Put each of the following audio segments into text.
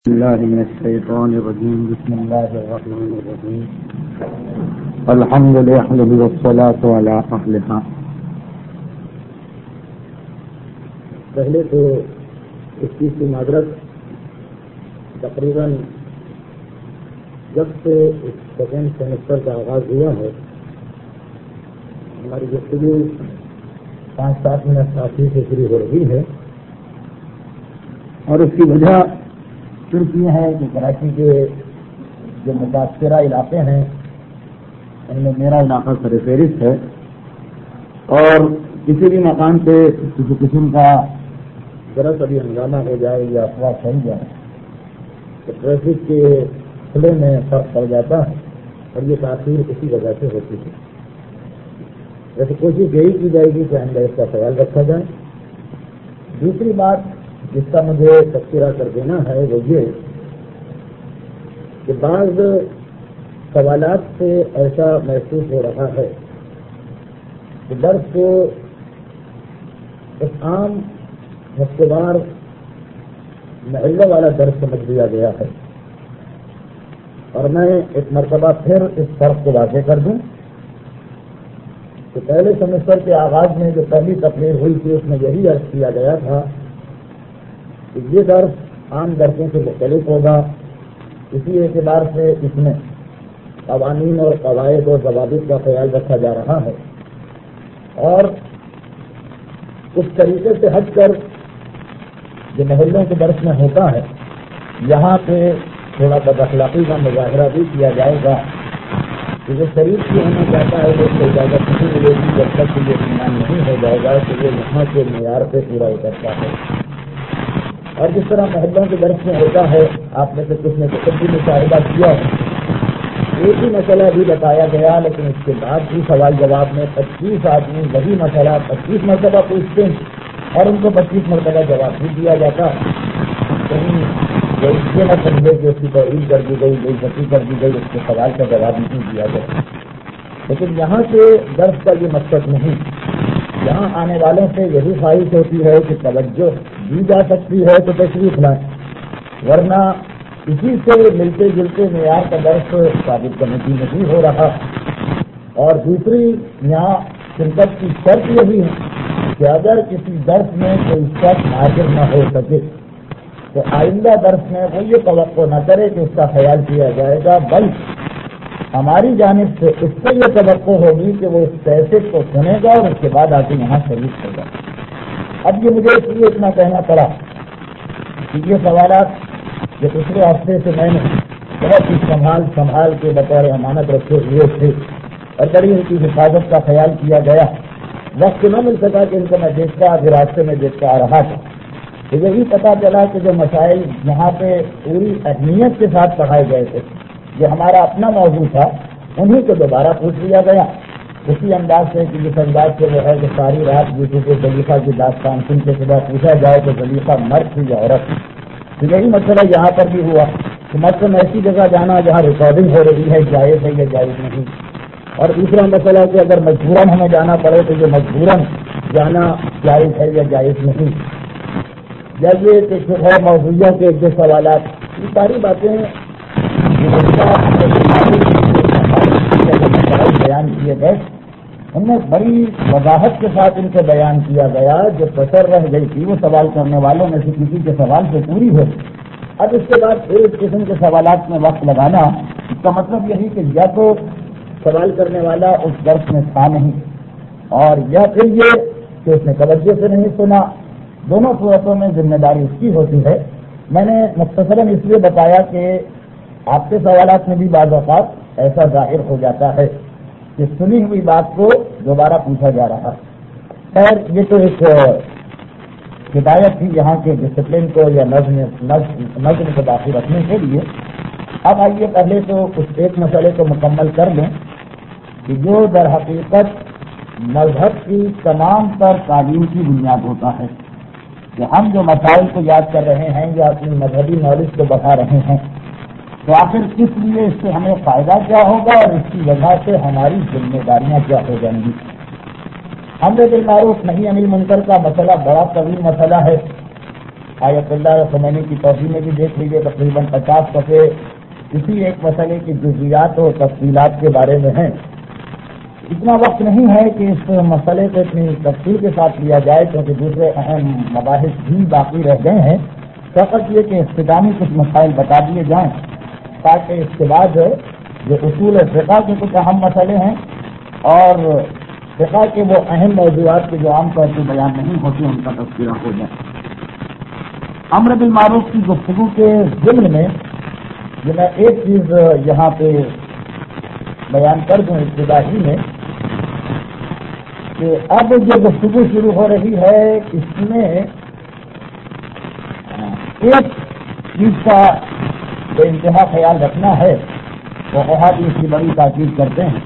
الله من الشيطان الرجيم. بسم الله الرحمن الرحيم. الحمد لله والصلاة على أهلها. پہلے تو اس چیز کی معذرت، تقریباً جب سے اس سیکنڈ سیمسٹر کا آغاز ہوا ہے ہماری گفتگو 5-7 منٹ کافی سے شروع ہو رہی ہے، اور اس کی وجہ صرف یہ ہے کہ کراچی کے جو متاثرہ علاقے ہیں ان میں میرا علاقہ سر فہرست ہے، اور کسی بھی مقام پہ کسی قسم کا ذرا کبھی ہنگامہ ہو جائے یا افواہ پھیل جائے تو ٹریفک کے کھلے میں فرق پڑ جاتا ہے، اور یہ تاثیر اسی وجہ سے ہوتی ہے۔ ویسے کوشش یہی کی جائے گی کہ آئندہ اس کا خیال رکھا جائے۔ دوسری بات جس کا مجھے تذکرہ کر دینا ہے وہ یہ کہ بعض سوالات سے ایسا محسوس ہو رہا ہے کہ درس کو ایک عام ہفتےوار محلہ والا درس سمجھ لیا گیا ہے، اور میں ایک مرتبہ پھر اس فرق کو واضح کر دوں کہ پہلے سیمسٹر کے آغاز میں جو پہلی تقریر ہوئی تھی اس میں یہی عرض کیا گیا تھا کہ یہ درس عام درسوں سے مختلف ہوگا، اسی اعتبار سے اس میں قوانین اور قواعد اور ضوابط کا خیال رکھا جا رہا ہے، اور اس طریقے سے ہٹ کر جو محلوں کے درس میں ہوتا ہے یہاں پہ تھوڑا بد اخلاقی کا مظاہرہ بھی کیا جائے گا کہ جو شریف کی ہونا چاہتا ہے وہ اس کو اجازت نہیں ملے گی جب تک کہ یہ اطمینان نہیں ہو جائے گا کہ وہ یہاں کے معیار پہ پورا اترتا ہے۔ اور جس طرح محلوں کے درس میں ہوتا ہے، آپ میں سے کچھ نے خود بھی مشاہدہ کیا ہے، ایک ہی مسئلہ بھی بتایا گیا لیکن اس کے بعد بھی سوال جواب میں 25 آدمی وہی مسئلہ 25 مرتبہ پوچھتے ہیں اور ان کو 25 مرتبہ جواب بھی دیا جاتا ہے۔ کہیں یہ نہ سمجھے کہ اس کی توہین کر دی گئی، بے عزتی کر دی گئی، اس کے سوال کا جواب نہیں دیا گیا۔ لیکن یہاں سے درس کا یہ مقصد نہیں، یہاں آنے والوں سے یہی خواہش ہوتی ہے کہ توجہ دی جا سکتی ہے تو تشریف لائیں، ورنہ اسی سے ملتے جلتے معیار کا درس ثابت کرنے کی نہیں ہو رہا۔ اور دوسری یہاں شرکت کی شرط یہی ہے کہ اگر کسی درس میں کوئی شخص حاضر نہ ہو سکے تو آئندہ درس میں وہ یہ توقع نہ کرے کہ اس کا خیال کیا جائے گا، بلکہ ہماری جانب سے اس سے یہ توقع ہوگی کہ وہ اس کیسٹ کو سنے گا اور اس کے بعد آ کے یہاں شریک ہوگا۔ اب یہ مجھے اس لیے اتنا کہنا پڑا کہ یہ سوالات جو پچھلے ہفتے سے میں نے بہت ہی سنبھال کے بطور امانت رکھے ہوئے تھے اور بڑی ان کی حفاظت کا خیال کیا گیا، وقت نہ مل سکا کہ ان کو میں دیکھتا آگے راستے میں دیکھتا آ رہا تھا تو یہی پتا چلا کہ جو مسائل یہاں پہ پوری اہمیت کے ساتھ پڑھائے گئے تھے، جو ہمارا اپنا موضوع تھا، انہیں کو دوبارہ پوچھ لیا گیا اسی انداز سے کہ جس انداز سے وہ ہے کہ ساری رات یوسف زلیخا کی داستان سن کے صبح پوچھا جائے کہ زلیخا مرد تھی یا عورت تھی۔ تو یہی مسئلہ یہاں پر بھی ہوا کہ مثلاً ایسی جگہ جانا جہاں ریکارڈنگ ہو رہی ہے جائز ہے یا جائز نہیں، اور دوسرا مسئلہ کہ اگر مجبوراً ہمیں جانا پڑے تو یہ مجبوراً جانا جائز ہے یا جائز نہیں، یا یہ کہ شبہ موضوعوں کے جو سوالات، یہ ساری باتیں بیان کیے گئے، ان میں بڑی وضاحت کے ساتھ ان کو بیان کیا گیا، جو کسر رہ گئی تھی وہ سوال کرنے والوں میں سے کسی کے سوال سے پوری ہو۔ اب اس کے بعد ایک قسم کے سوالات میں وقت لگانا، اس کا مطلب یہی کہ یا تو سوال کرنے والا اس درس میں تھا نہیں، اور یا پھر یہ کہ اس نے توجہ سے نہیں سنا۔ دونوں صورتوں میں ذمہ داری اس کی ہوتی ہے۔ میں نے مختصراً اس لیے بتایا کہ آپ کے سوالات میں بھی بعض اوقات ایسا ظاہر ہو جاتا ہے کہ سنی ہوئی بات کو دوبارہ پوچھا جا رہا ہے۔ خیر یہ تو ایک ہدایت تھی یہاں کے ڈسپلن کو یا نظم کو باقی رکھنے کے لیے۔ اب آئیے پہلے تو اس ایک مسئلے کو مکمل کر لیں کہ جو در حقیقت مذہب کی تمام تر تعلیم کی بنیاد ہوتا ہے کہ ہم جو مسائل کو یاد کر رہے ہیں یا اپنی مذہبی نالج کو بڑھا رہے ہیں تو آخر کس لیے اس سے ہمیں فائدہ کیا ہوگا اور اس کی وجہ سے ہماری ذمہ داریاں کیا ہو جائیں گی۔ امر بالمعروف نہی عن المنکر کا مسئلہ بڑا طویل مسئلہ ہے، آیت اللہ خمینی کی توضیح میں بھی دیکھ لیجیے تقریباً 50 صفحے اسی ایک مسئلے کی جزئیات اور تفصیلات کے بارے میں ہیں. اتنا وقت نہیں ہے کہ اس مسئلے کو اتنی تفصیل کے ساتھ لیا جائے کیونکہ دوسرے اہم مباحث بھی باقی رہ گئے ہیں. فقط یہ کہ اختتامی کچھ مسائل بتا دیے جائیں تاکہ اس کے بعد جو اصول فقہ کے کچھ اہم مسئلے ہیں اور فقہ کے وہ اہم موضوعات کے جو عام طور سے بیان نہیں ہوتے ان کا تذکرہ ہو جائے. امر بالمعروف کی گفتگو کے ضمن میں جو میں ایک چیز یہاں پہ بیان کر دوں ابتدا ہی میں کہ اب جو گفتگو شروع ہو رہی ہے اس میں ایک چیز کا جو انتہا خیال رکھنا ہے وہ بہت اس کی بڑی تاکید کرتے ہیں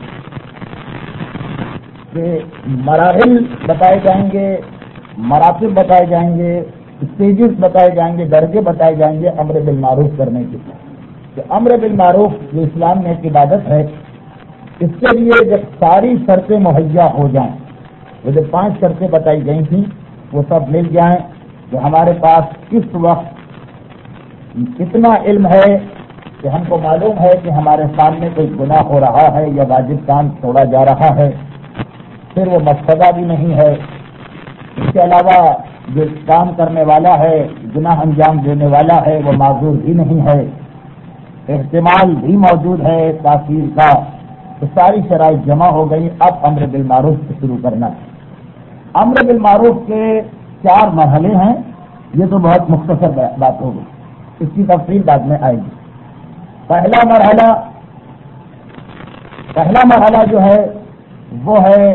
کہ مراحل بتائے جائیں گے، مراتب بتائے جائیں گے، اسٹیجز بتائے جائیں گے، درجے بتائے جائیں گے امر بالمعروف کرنے کے لیے. کہ امر بالمعروف جو اسلام میں ایک عبادت ہے اس کے لیے جب ساری شرطیں مہیا ہو جائیں، وہ جو 5 شرطیں بتائی گئی تھیں وہ سب مل جائیں کہ ہمارے پاس کس وقت اتنا علم ہے کہ ہم کو معلوم ہے کہ ہمارے سامنے کوئی گناہ ہو رہا ہے یا واجب کام چھوڑا جا رہا ہے، پھر وہ مقصدہ بھی نہیں ہے. اس کے علاوہ جو کام کرنے والا ہے، گناہ انجام دینے والا ہے، وہ معذور بھی نہیں ہے، احتمال بھی موجود ہے تاثیر کا. تو ساری شرائط جمع ہو گئی. اب امر بالمعروف سے شروع کرنا ہے. امر بالمعروف کے 4 مرحلے ہیں. یہ تو بہت مختصر بات ہوگی، اس کی تفصیل بعد میں آئے گی. پہلا مرحلہ جو ہے وہ ہے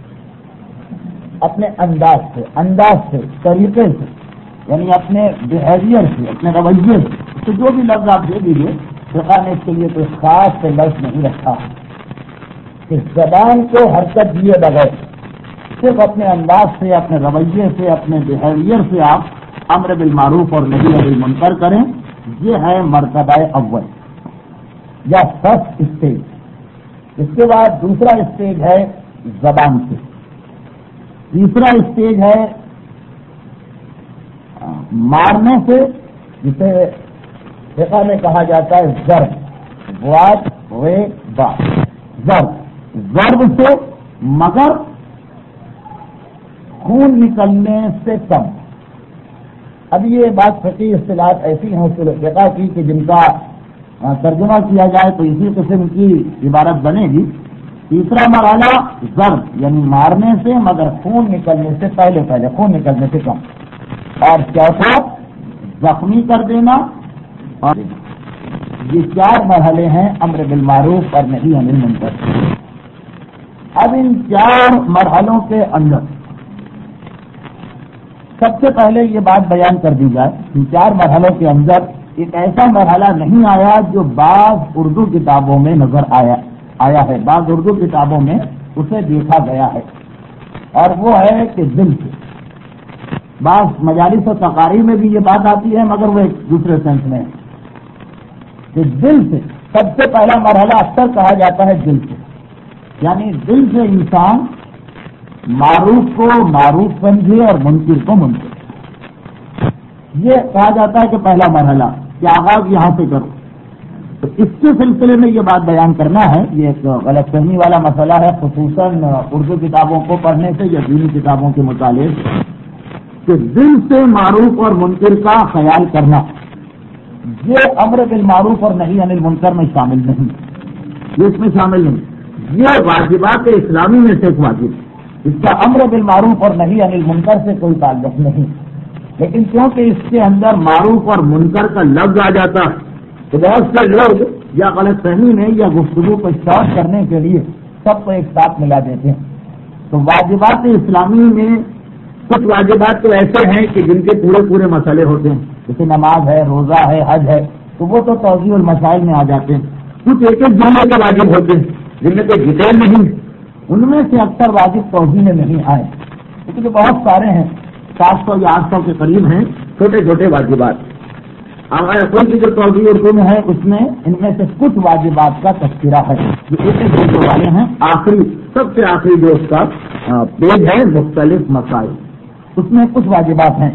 اپنے انداز سے طریقے سے، یعنی اپنے بہیویئر سے، اپنے رویے سے. تو جو بھی لفظ آپ دے دیجیے، فقہ نے اس کے لیے کوئی خاص سے لفظ نہیں رکھا کہ زبان کو حرکت دیے بغیر صرف اپنے انداز سے، اپنے رویے سے، اپنے بہیویئر سے آپ امر بالمعروف اور نہی عن المنکر کریں. یہ ہے مرتبہ اول یا فرسٹ اسٹیج. اس کے بعد دوسرا اسٹیج ہے زبان سے. تیسرا اسٹیج ہے مارنے سے، جسے فقہ میں کہا جاتا ہے ضرب، واد وے با، ضرب سے مگر خون نکلنے سے کم. اب یہ بات فقہی اصطلاحات ایسی ہیں اصول فقہ کی کہ جن کا ترجمہ کیا جائے تو اسی قسم کی عبارت بنے گی. تیسرا مرحلہ ضرب یعنی مارنے سے مگر خون نکلنے سے پہلے خون نکلنے سے کم. اور چوتھا زخمی کر دینا. اور یہ 4 مرحلے ہیں امر بالمعروف اور نہی عن المنکر. اب ان 4 مرحلوں کے اندر سب سے پہلے یہ بات بیان کر دی جائے، ان 4 مرحلوں کے اندر ایک ایسا مرحلہ نہیں آیا جو بعض اردو کتابوں میں نظر آیا ہے، بعض اردو کتابوں میں اسے دیکھا گیا ہے، اور وہ ہے کہ دل سے. بعض مجالس و تقاریر میں بھی یہ بات آتی ہے مگر وہ ایک دوسرے سینس میں ہے کہ دل سے سب سے پہلا مرحلہ اکثر کہا جاتا ہے دل سے. یعنی دل سے انسان معروف کو معروف سمجھے اور منکر کو منکر. یہ کہا جاتا ہے کہ پہلا مرحلہ کہ آغاز یہاں سے کرو. تو اس کے سلسلے میں یہ بات بیان کرنا ہے. یہ ایک غلط فہمی والا مسئلہ ہے خصوصاً اردو کتابوں کو پڑھنے سے یا دینی کتابوں کے مطالعے سے کہ دل سے معروف اور منکر کا خیال کرنا یہ امر بالمعروف اور نہی عن المنکر میں شامل نہیں. یہ اس میں شامل نہیں. یہ واجبات اسلامی میں سے ایک واجب ہے. اس کا امر بالمعروف اور نہی عن المنکر سے کوئی تعلق نہیں. لیکن کیونکہ اس کے اندر معروف اور منکر کا لفظ آ جاتا ہے تو بہت سے لوگ یا غلط فہمی میں یا گفتگو کو شارٹ کرنے کے لیے سب کو ایک ساتھ ملا دیتے ہیں. تو واجبات اسلامی میں کچھ واجبات تو ایسے ہیں کہ جن کے پورے مسئلے ہوتے ہیں، جیسے نماز ہے، روزہ ہے، حج ہے، تو وہ تو توضیح المسائل میں آ جاتے ہیں. کچھ ایک جملے کے واجب ہوتے ہیں جن میں کوئی ڈیٹیل نہیں، ان میں سے اکثر واجب توضیح میں نہیں آئے، لیکن جو بہت سارے ہیں 700 یا 800 کے قریب ہیں چھوٹے واجبات. کوئی کی جو توضیح اردو میں ہے اس میں ان میں سے کچھ واجبات کا تذکرہ ہے جو ایک جملے والے ہیں. سب سے آخری جو اس کا پیج ہے مختلف مسائل، اس میں کچھ واجبات ہیں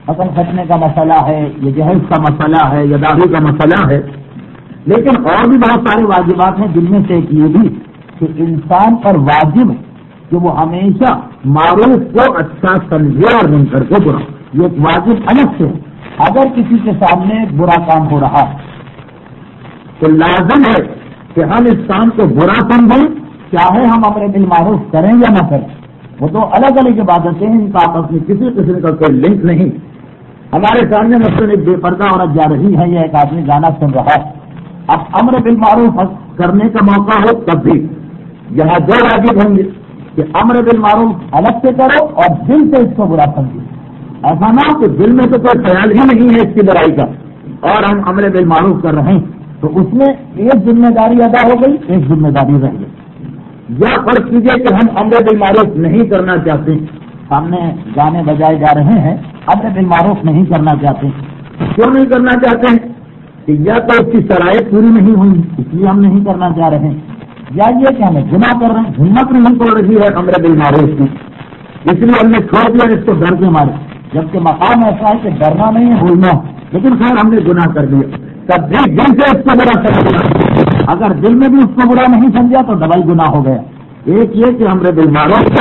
ختم کھٹنے کا مسئلہ ہے، یہ جہیز کا مسئلہ ہے، یا داڑھی کا مسئلہ ہے، لیکن اور بھی بہت سارے واجبات ہیں، جن میں سے ایک یہ بھی کہ انسان پر واجب کہ وہ ہمیشہ معروف کو اچھا سمجھے اور منکر کو برا، یہ ایک واجب الگ سے ہے۔ اگر کسی کے سامنے برا کام ہو رہا ہے تو لازم ہے کہ ہم اس کام کو برا سمجھیں، چاہے ہم امر بالمعروف کریں یا نہ کریں۔ وہ تو الگ الگ عبادتیں ہیں، ان کا آپس میں کسی قسم کا کوئی لنک نہیں۔ ہمارے سامنے مثلاً ایک بے پردہ عورت جا رہی ہے یا ایک آدمی گانا سن رہا ہے، اب امر بالمعروف کرنے کا موقع ہو تب بھی یہاں دو واجب ہوں گے کہ امر بالمعروف الگ سے کرو اور دل سے اس کو برا سمجھو۔ ایسا نہ ہو کہ دل میں تو کوئی خیال ہی نہیں ہے اس کی برائی کا اور ہم امر بالمعروف کر رہے ہیں، تو اس میں ایک ذمہ داری ادا ہو گئی، ایک ذمہ داری رہ گئی۔ یا فرض کیجیے کہ ہم امر بالمعروف نہیں کرنا چاہتے، سامنے گانے بجائے جا رہے ہیں، امر بالمعروف نہیں کرنا چاہتے، کیوں نہیں کرنا چاہتے ہیں کہ یا تو اس کی شرائط پوری نہیں ہوئی اس لیے ہم نہیں کرنا چاہ رہے ہیں، یا یہ کہ ہمیں گناہ کر رہے ہیں، ہمت نہیں پڑ رہی ہے امر بالمعروف کی، اس لیے ہم نے چھوڑ دیا اس کو ڈر کے مارے، جبکہ مقام ایسا ہے کہ ڈرنا نہیں ہے بھولنا، لیکن خیر ہم نے گناہ کر دیا، تب بھی دل سے اس کو برا سمجھنا، اگر دل میں بھی اس کو برا نہیں سمجھا تو ڈبل گناہ ہو گیا۔ ایک یہ کہ امر بالمعروف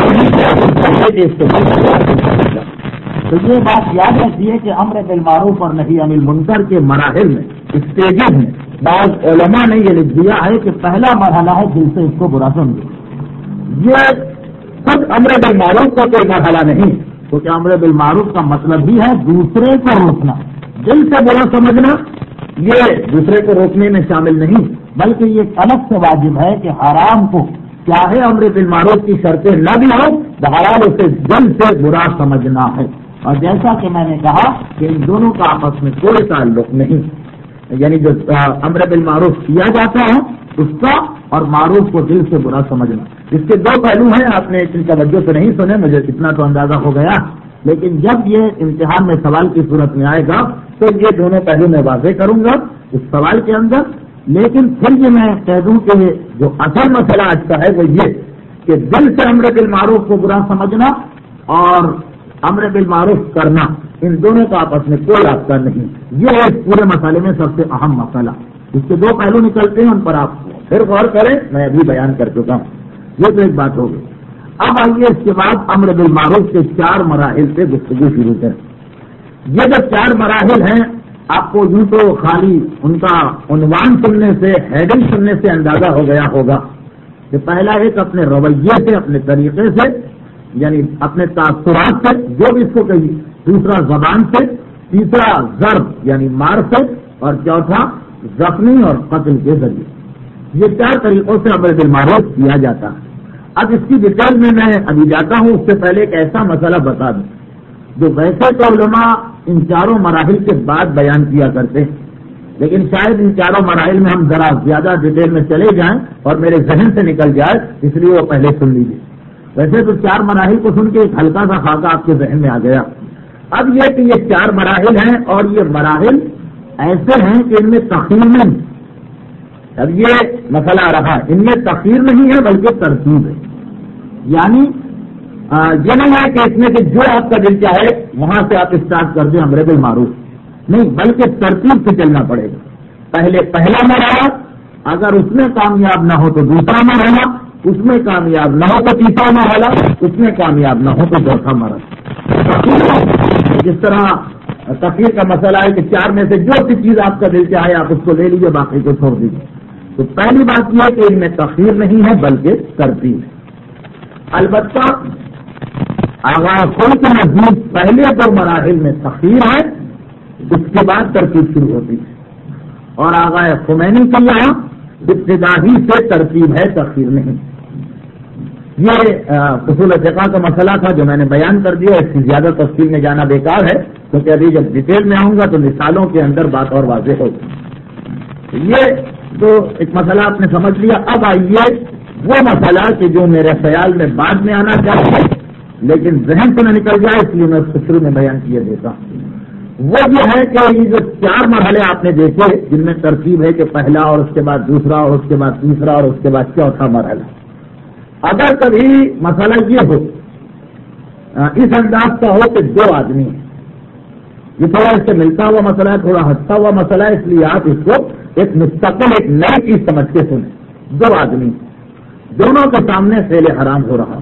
تو یہ بات یاد رکھیے کہ امر بالمعروف اور نہی عن المنکر کے مراحل میں اسٹیجز میں بعض علماء نے یہ لکھ دیا ہے کہ پہلا مرحلہ ہے دل سے اس کو برا سمجھو۔ یہ خود امر بالمعروف کا کوئی مرحلہ نہیں، کیونکہ امر بالمعروف کا مطلب ہی ہے دوسرے کو روکنا، دل سے برا سمجھنا یہ دوسرے کو روکنے میں شامل نہیں، بلکہ یہ الگ سے واجب ہے کہ حرام کو چاہے امر بالمعروف کی شرطیں نہ بھی ہو بہرحال اسے دل سے برا سمجھنا ہے۔ اور جیسا کہ میں نے کہا کہ ان دونوں کا آپس میں کوئی تعلق نہیں، یعنی جو امر بالمعروف کیا جاتا ہے اس کا اور معروف کو دل سے برا سمجھنا، اس کے دو پہلو ہیں۔ آپ نے اتنی توجہ سے نہیں سنے، مجھے اتنا تو اندازہ ہو گیا، لیکن جب یہ امتحان میں سوال کی صورت میں آئے گا تو یہ دونوں پہلو میں واضح کروں گا اس سوال کے اندر، لیکن پھر یہ میں کہہ دوں کہ جو اصل مسئلہ آج کا ہے وہ یہ کہ دل سے امر بالمعروف کو برا سمجھنا اور امر بالمعروف کرنا ان دونوں کا آپس میں کوئی رابطہ نہیں، یہ ہے اس پورے مسئلے میں سب سے اہم مسئلہ۔ اس کے دو پہلو نکلتے ہیں، ان پر آپ پھر غور کریں، میں ابھی بیان کر چکا ہوں، یہ تو ایک بات ہوگی۔ اب آئیے اس کے بعد امر بالمعروف کے 4 مراحل سے گفتگو شروع کریں۔ یہ جو 4 مراحل ہیں آپ کو یوں تو خالی ان کا عنوان سننے سے، ہیڈنگ سننے سے اندازہ ہو گیا ہوگا کہ پہلا ایک اپنے رویے سے، اپنے طریقے سے، یعنی اپنے تاثرات سے جو بھی اس کو کہیے، دوسرا زبان سے، تیسرا ضرب یعنی مار سے، اور چوتھا زخمی اور قتل کے ذریعے۔ یہ 4 طریقوں سے امر بالمعروف کیا جاتا ہے۔ اب اس کی ڈیٹیل میں ابھی جاتا ہوں، اس سے پہلے ایک ایسا مسئلہ بتا دوں جو ویسے تو علماء ان 4 مراحل کے بعد بیان کیا کرتے ہیں، لیکن شاید ان 4 مراحل میں ہم ذرا زیادہ ڈیٹیل میں چلے جائیں اور میرے ذہن سے نکل جائے، اس لیے وہ پہلے سن لیجیے۔ ویسے تو 4 مراحل کو سن کے ایک ہلکا سا خاکہ آپ کے ذہن میں آ گیا۔ اب یہ کہ یہ 4 مراحل ہیں اور یہ مراحل ایسے ہیں کہ ان میں تخیر نہیں، اب یہ مسئلہ رہا، ان میں تخیر نہیں ہے بلکہ ترتیب ہے، یعنی یہ نہیں ہے کہ اس میں کہ جو آپ کا دل چاہے وہاں سے آپ اسٹارٹ کر دیں امر بالمعروف، نہیں، بلکہ ترتیب سے چلنا پڑے گا۔ پہلے پہلا مرحلہ، اگر اس میں کامیاب نہ ہو تو دوسرا مرحلہ، اس میں کامیاب نہ ہو تو تیسرا مرحلہ، اس میں کامیاب نہ ہو تو چوتھا مرحلہ۔ جس طرح تخیر کا مسئلہ ہے کہ 4 میں سے جو سی چیز آپ کا دل چاہے آپ اس کو لے لیجیے، باقی کو چھوڑ دیجیے۔ تو پہلی بات یہ ہے کہ ان میں تخیر نہیں ہے بلکہ ترتیب ہے۔ البتہ آغاز کے نزدیک پہلے 2 مراحل میں تخیر ہے، اس کے بعد ترتیب شروع ہوتی ہے، اور آغا خمینی کے یہاں ابتدا ہی سے ترتیب ہے، تخیر نہیں۔ یہ اصول فقہ کا مسئلہ تھا جو میں نے بیان کر دیا، اس کی زیادہ تفصیل میں جانا بیکار ہے کیونکہ ابھی جب ڈیٹیل میں آؤں گا تو مثالوں کے اندر بات اور واضح ہوگی۔ یہ تو ایک مسئلہ آپ نے سمجھ لیا۔ اب آئیے وہ مسئلہ کہ جو میرے خیال میں بعد میں آنا چاہیے لیکن ذہن سے نہ نکل جائے، اس لیے میں اس کو شروع میں بیان کیے دیتا ہوں۔ وہ یہ ہے کہ یہ جو 4 مرحلے آپ نے دیکھے جن میں ترتیب ہے کہ پہلا اور اس کے بعد دوسرا اور اس کے بعد تیسرا اور اس کے بعد چوتھا مرحلہ، اگر کبھی مسئلہ یہ ہو اس انداز کا ہو کہ 2 آدمی ہیں یہ تھوڑا اس سے ملتا ہوا مسئلہ ہے، تھوڑا ہٹتا ہوا مسئلہ ہے، اس لیے آپ اس کو ایک مستقل ایک نئی چیز سمجھ کے سنیں. دو آدمی دونوں کے سامنے فعل حرام ہو رہا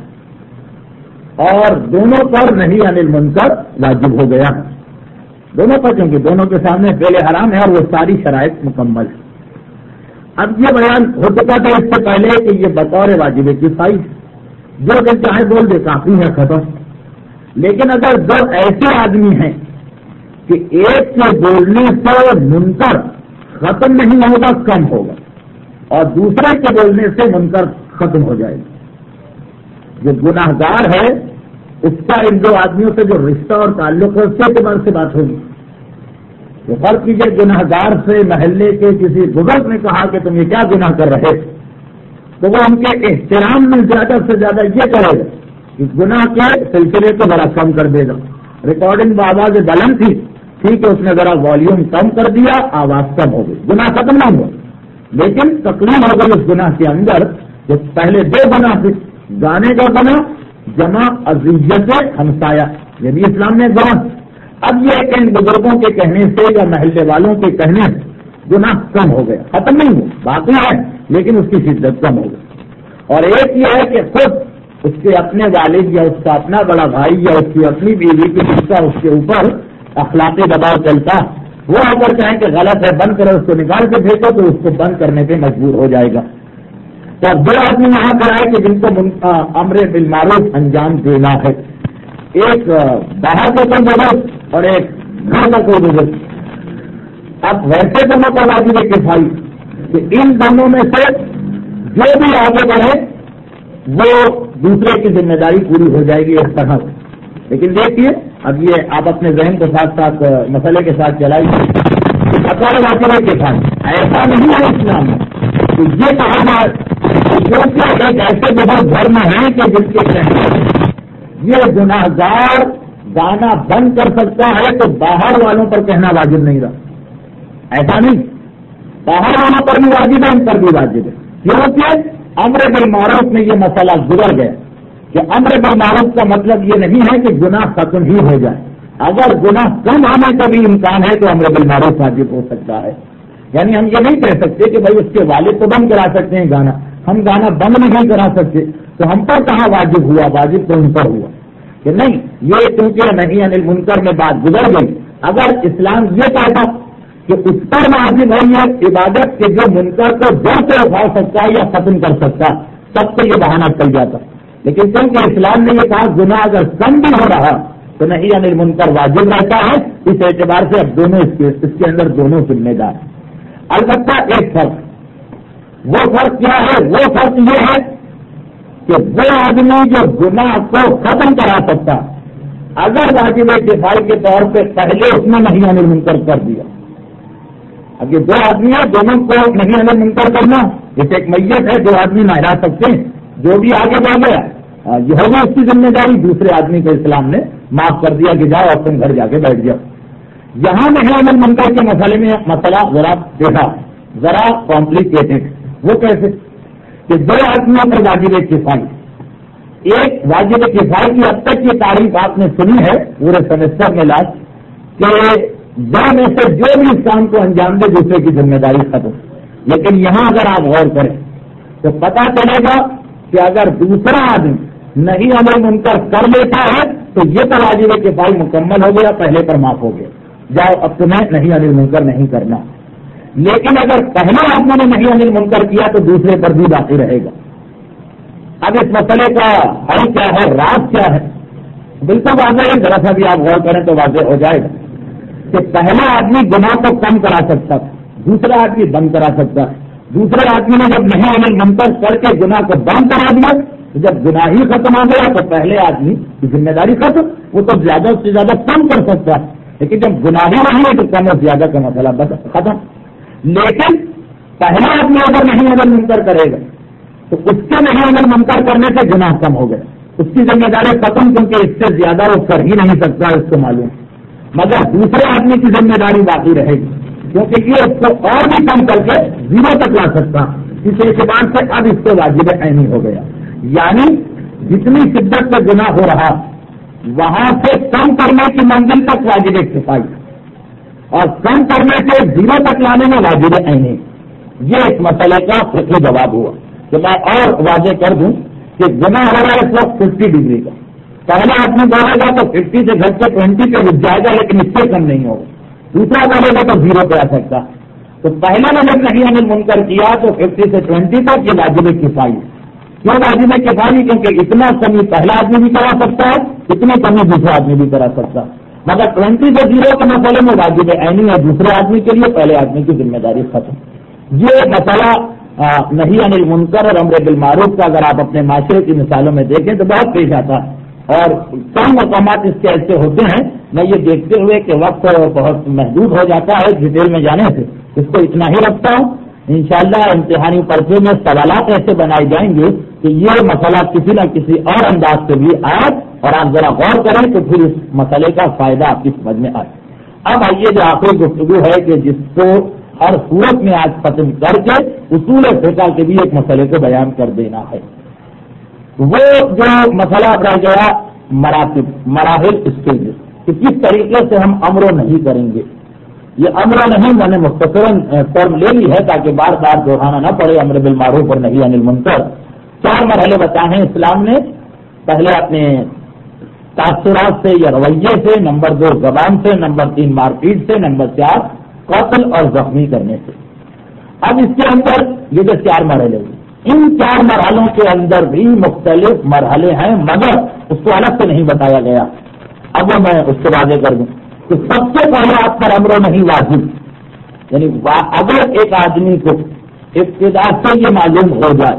اور دونوں پر نہی عن المنکر واجب ہو گیا، دونوں پر، کیونکہ دونوں کے سامنے فعل حرام ہے اور وہ ساری شرائط مکمل ہے. اب یہ بیان ہو چکا تھا اس سے پہلے کہ یہ بطور واجب کفائی جو دل چاہے بول دے کافی ہے، ختم. لیکن اگر دو ایسے آدمی ہیں کہ ایک کے بولنے سے منکر ختم نہیں ہوگا، کم ہوگا، اور دوسرے کے بولنے سے منکر ختم ہو جائے گا. جو گناہ گار ہے اس کا ان دو آدمیوں سے جو رشتہ اور تعلق ہے اس کے اعتبار سے بات ہوگی. تو فرق کیجیے، گناہ گار سے محلے کے کسی بزرگ نے کہا کہ تم یہ کیا گناہ کر رہے، تو وہ ان کے احترام میں زیادہ سے زیادہ یہ کرے گا کہ گناہ کے سلسلے کو ذرا کم کر دے گا. ریکارڈنگ بآواز بلند تھی، ٹھیک ہے، اس نے ذرا والیوم کم کر دیا، آواز کم ہو گئی، گناہ ختم نہ ہوا، لیکن تکلیف ہو گئی اس گناہ کے اندر. جو پہلے دو گناہ تھے، گانے کا گناہ جمع اذیت ہمسایہ، یہ بھی اسلام نے گناہ. اب یہ کہ ان بزرگوں کے کہنے سے یا محلے والوں کے کہنے سے گناہ کم ہو گیا، ختم نہیں ہوا، باقی ہے لیکن اس کی شدت کم ہو گئی. اور ایک یہ ہے کہ خود اس کے اپنے والد یا اس کا اپنا بڑا بھائی یا اس کی اپنی بیوی کی جس کا اس کے اوپر اخلاقی دباؤ چلتا، وہ اگر چاہیں کہ غلط ہے بند کرو، اس کو نکال کے پھینکو، تو اس کو بند کرنے پہ مجبور ہو جائے گا. تو دو آدمی یہاں پر آئے کہ جن کو امر بالمعروف انجام دینا ہے، ایک باہر کا کوئی بزرگ اور ایک گھر کا کوئی بزرگ. اب ویسے دونوں کا واجب کفائی کہ ان دونوں میں سے جو بھی آگے بڑھے وہ دوسرے کی ذمہ داری پوری ہو جائے گی اس طرح سے. لیکن دیکھیے اب یہ آپ اپنے ذہن کے ساتھ ساتھ مسئلے کے ساتھ چلائیے. اکثر واقعے کے ساتھ ایسا نہیں ہے اسلام میں کہ یہ کہا جائے ایک ایسے بہت گھر میں ہیں کہ جن کے کہنے یہ گناہ گار گانا بند کر سکتا ہے تو باہر والوں پر کہنا واجب نہیں رہا. ایسا نہیں، باہر والوں پر بھی واجب ہے، ان پر بھی واجب ہے. کیونکہ امر بالمعروف میں یہ مسئلہ گزر گیا کہ امر بالمعروف کا مطلب یہ نہیں ہے کہ گناہ ختم ہی ہو جائے. اگر گناہ کم ہونے کا بھی امکان ہے تو امر بالمعروف واجب ہو سکتا ہے. یعنی ہم یہ نہیں کہہ سکتے کہ بھائی اس کے والد تو بند کرا سکتے ہیں گانا، ہم گانا بند نہیں کرا سکتے، تو ہم پر کہاں واجب ہوا؟ واجب تو ان پر ہوا کہ نہیں. یہ کیونکہ نہیں عن المنکر میں بات گزر گئی. اگر اسلام یہ کہتا کہ اس پر واجب ہے یہ عبادت کہ جو منکر کو جڑ سے اٹھا سکتا ہے یا ختم کر سکتا، سب سے یہ بہانہ چل جاتا. لیکن کیونکہ اسلام نے یہ کہا گناہ اگر کم بھی ہو رہا تو نہیں عن المنکر واجب رہتا ہے، اس اعتبار سے اب دونوں اس کے اندر دونوں ذمہ دار ہیں. البتہ ایک فرق، وہ فرق کیا ہے؟ وہ فرق یہ ہے کہ وہ آدمی جو گناہ کو ختم کرا سکتا اگر واجب کفائی کے طور پہ پہلے اس نے نہیں عن المنکر کر دیا. اب یہ دو آدمی ہیں، دونوں کو نہیں عن المنکر کرنا، جیسے ایک میت ہے، دو آدمی نہ ہلا سکتے ہیں، جو بھی آگے بڑھ گیا یہ ہوگا اس کی ذمہ داری. دوسرے آدمی کو اسلام نے معاف کر دیا کہ جاؤ اپنے گھر جا کے بیٹھ جاؤ. یہاں نہیں عن المنکر کے مسئلے میں مسئلہ ذرا دیکھا، ذرا کمپلیکیٹڈ. وہ کیسے کہ دو آدمیوں پر واجب کفائی. ایک واجب کفائی کی اب تک یہ تعریف آپ نے سنی ہے پورے سیمسٹر میں لاج کہ دو میں سے جو بھی اس کام کو انجام دے دوسرے کی ذمہ داری ختم. لیکن یہاں اگر آپ غور کریں تو پتا چلے گا کہ اگر دوسرا آدمی نہیں عن المنکر کر لیتا ہے تو یہ تو واجب کفائی مکمل ہو گیا، پہلے پر معاف ہو گیا، جاؤ اب تمہیں نہیں عن المنکر نہیں کرنا. لیکن اگر پہلے آدمی نے نہیں عن المنکر کیا تو دوسرے پر بھی باقی رہے گا. اب اس مسئلے کا حل کیا ہے، راز کیا ہے؟ بالکل واضح ہے، ذرا سا بھی آپ غور کریں تو واضح ہو جائے گا کہ پہلا آدمی گناہ کو کم کرا سکتا تھا، دوسرا آدمی بند کرا سکتا ہے. دوسرے آدمی نے جب نہیں عن المنکر کر کے گناہ کو بند کرا دیا تو جب گناہ ہی ختم ہو گیا تو پہلے آدمی کی ذمہ داری ختم. وہ تو زیادہ سے زیادہ کم کر سکتا ہے، لیکن جب گناہ ہی نہیں ہے تو کم اور زیادہ کا مسئلہ بس ختم. لیکن پہلا آدمی اگر نہیں عن المنکر کرے گا تو اس کے نہیں عن المنکر کرنے سے گناہ کم ہو گیا، اس کی ذمہ داری ختم، کیونکہ اس سے زیادہ وہ کر ہی نہیں سکتا اس کو معلوم. مگر دوسرے آدمی کی ذمہ داری باقی رہے گی کیونکہ یہ اس کو اور بھی کم کر کے زیرو تک لا سکتا. اس اعتبار سے اب اس کو واجب عینی ہو گیا. یعنی جتنی شدت سے گناہ ہو رہا وہاں سے کم کرنے کی منزل تک واجب کفائی. اور کم کرنے سے 0 تک لانے میں واجب عینی. یہ ایک مسئلے کا فقہی جواب ہوا. کہ میں اور واضح کر دوں کہ گناہ ہو رہا ہے اس وقت 50 ڈگری کا. پہلا آدمی بولے گا تو 50 سے گھر کے 20 پہ رک جائے گا, لیکن اس سے کم نہیں ہوگا. دوسرا بولے گا تو 0 پہ آ سکتا. تو پہلا نے جب نہی عن المنکر کیا تو 50 سے 20 تک یہ واجب کفائی. کیوں واجب کفائی؟ کیونکہ اتنا کمی پہلا آدمی بھی کرا سکتا ہے, اتنی کمی دوسرا آدمی بھی کرا سکتا ہے. مگر 20 سے 0 کے مسئلے میں واجب عینی ہے دوسرے آدمی کے لیے, پہلے آدمی کی ذمہ داری ختم. یہ مسئلہ نہی عن المنکر اور امر بالمعروف کا اگر آپ اپنے معاشرے کی مثالوں میں دیکھیں تو بہت پیش آتا ہے. اور کئی مقامات اس کے ایسے ہوتے ہیں. میں یہ دیکھتے ہوئے کہ وقت بہت محدود ہو جاتا ہے ڈیٹیل میں جانے سے, اس کو اتنا ہی رکھتا ہوں. انشاءاللہ امتحانی پرچے میں سوالات ایسے بنائے جائیں گے کہ یہ مسئلہ کسی نہ کسی اور انداز سے بھی آئے اور آپ ذرا غور کریں تو پھر اس مسئلے کا فائدہ آپ کی سمجھ میں آئے. اب آئیے جو آخری گفتگو ہے کہ جس کو ہر صورت میں آج ختم کر کے اصول فقہ کے بھی ایک مسئلے کو بیان کر دینا ہے. وہ جو مسئلہ رہ گیا مراتب, مراحل, اسٹیجز, کہ کس طریقے سے ہم امر و نہیں کریں گے. یہ امر نہیں میں نے مختصراً ٹرم لے لی ہے تاکہ بار بار دہرانا نہ پڑے. امر بالمعروف اور نہی عن المنکر 4 مرحلے بتائے ہیں اسلام نے. پہلے اپنے تاثرات سے یا رویے سے, نمبر 2 زبان سے, نمبر 3 مارپیٹ سے, نمبر 4 قتل اور زخمی کرنے سے. اب اس کے اندر یہ جو 4 مرحلے ہیں, ان 4 مرحلوں کے اندر بھی مختلف مرحلے ہیں مگر اس کو الگ سے نہیں بتایا گیا. اب وہ میں اس کو واضح کر دوں کہ سب سے پہلے آپ پر امر نہیں واجب, یعنی اگر ایک آدمی کو ابتدا سے یہ معلوم ہو جائے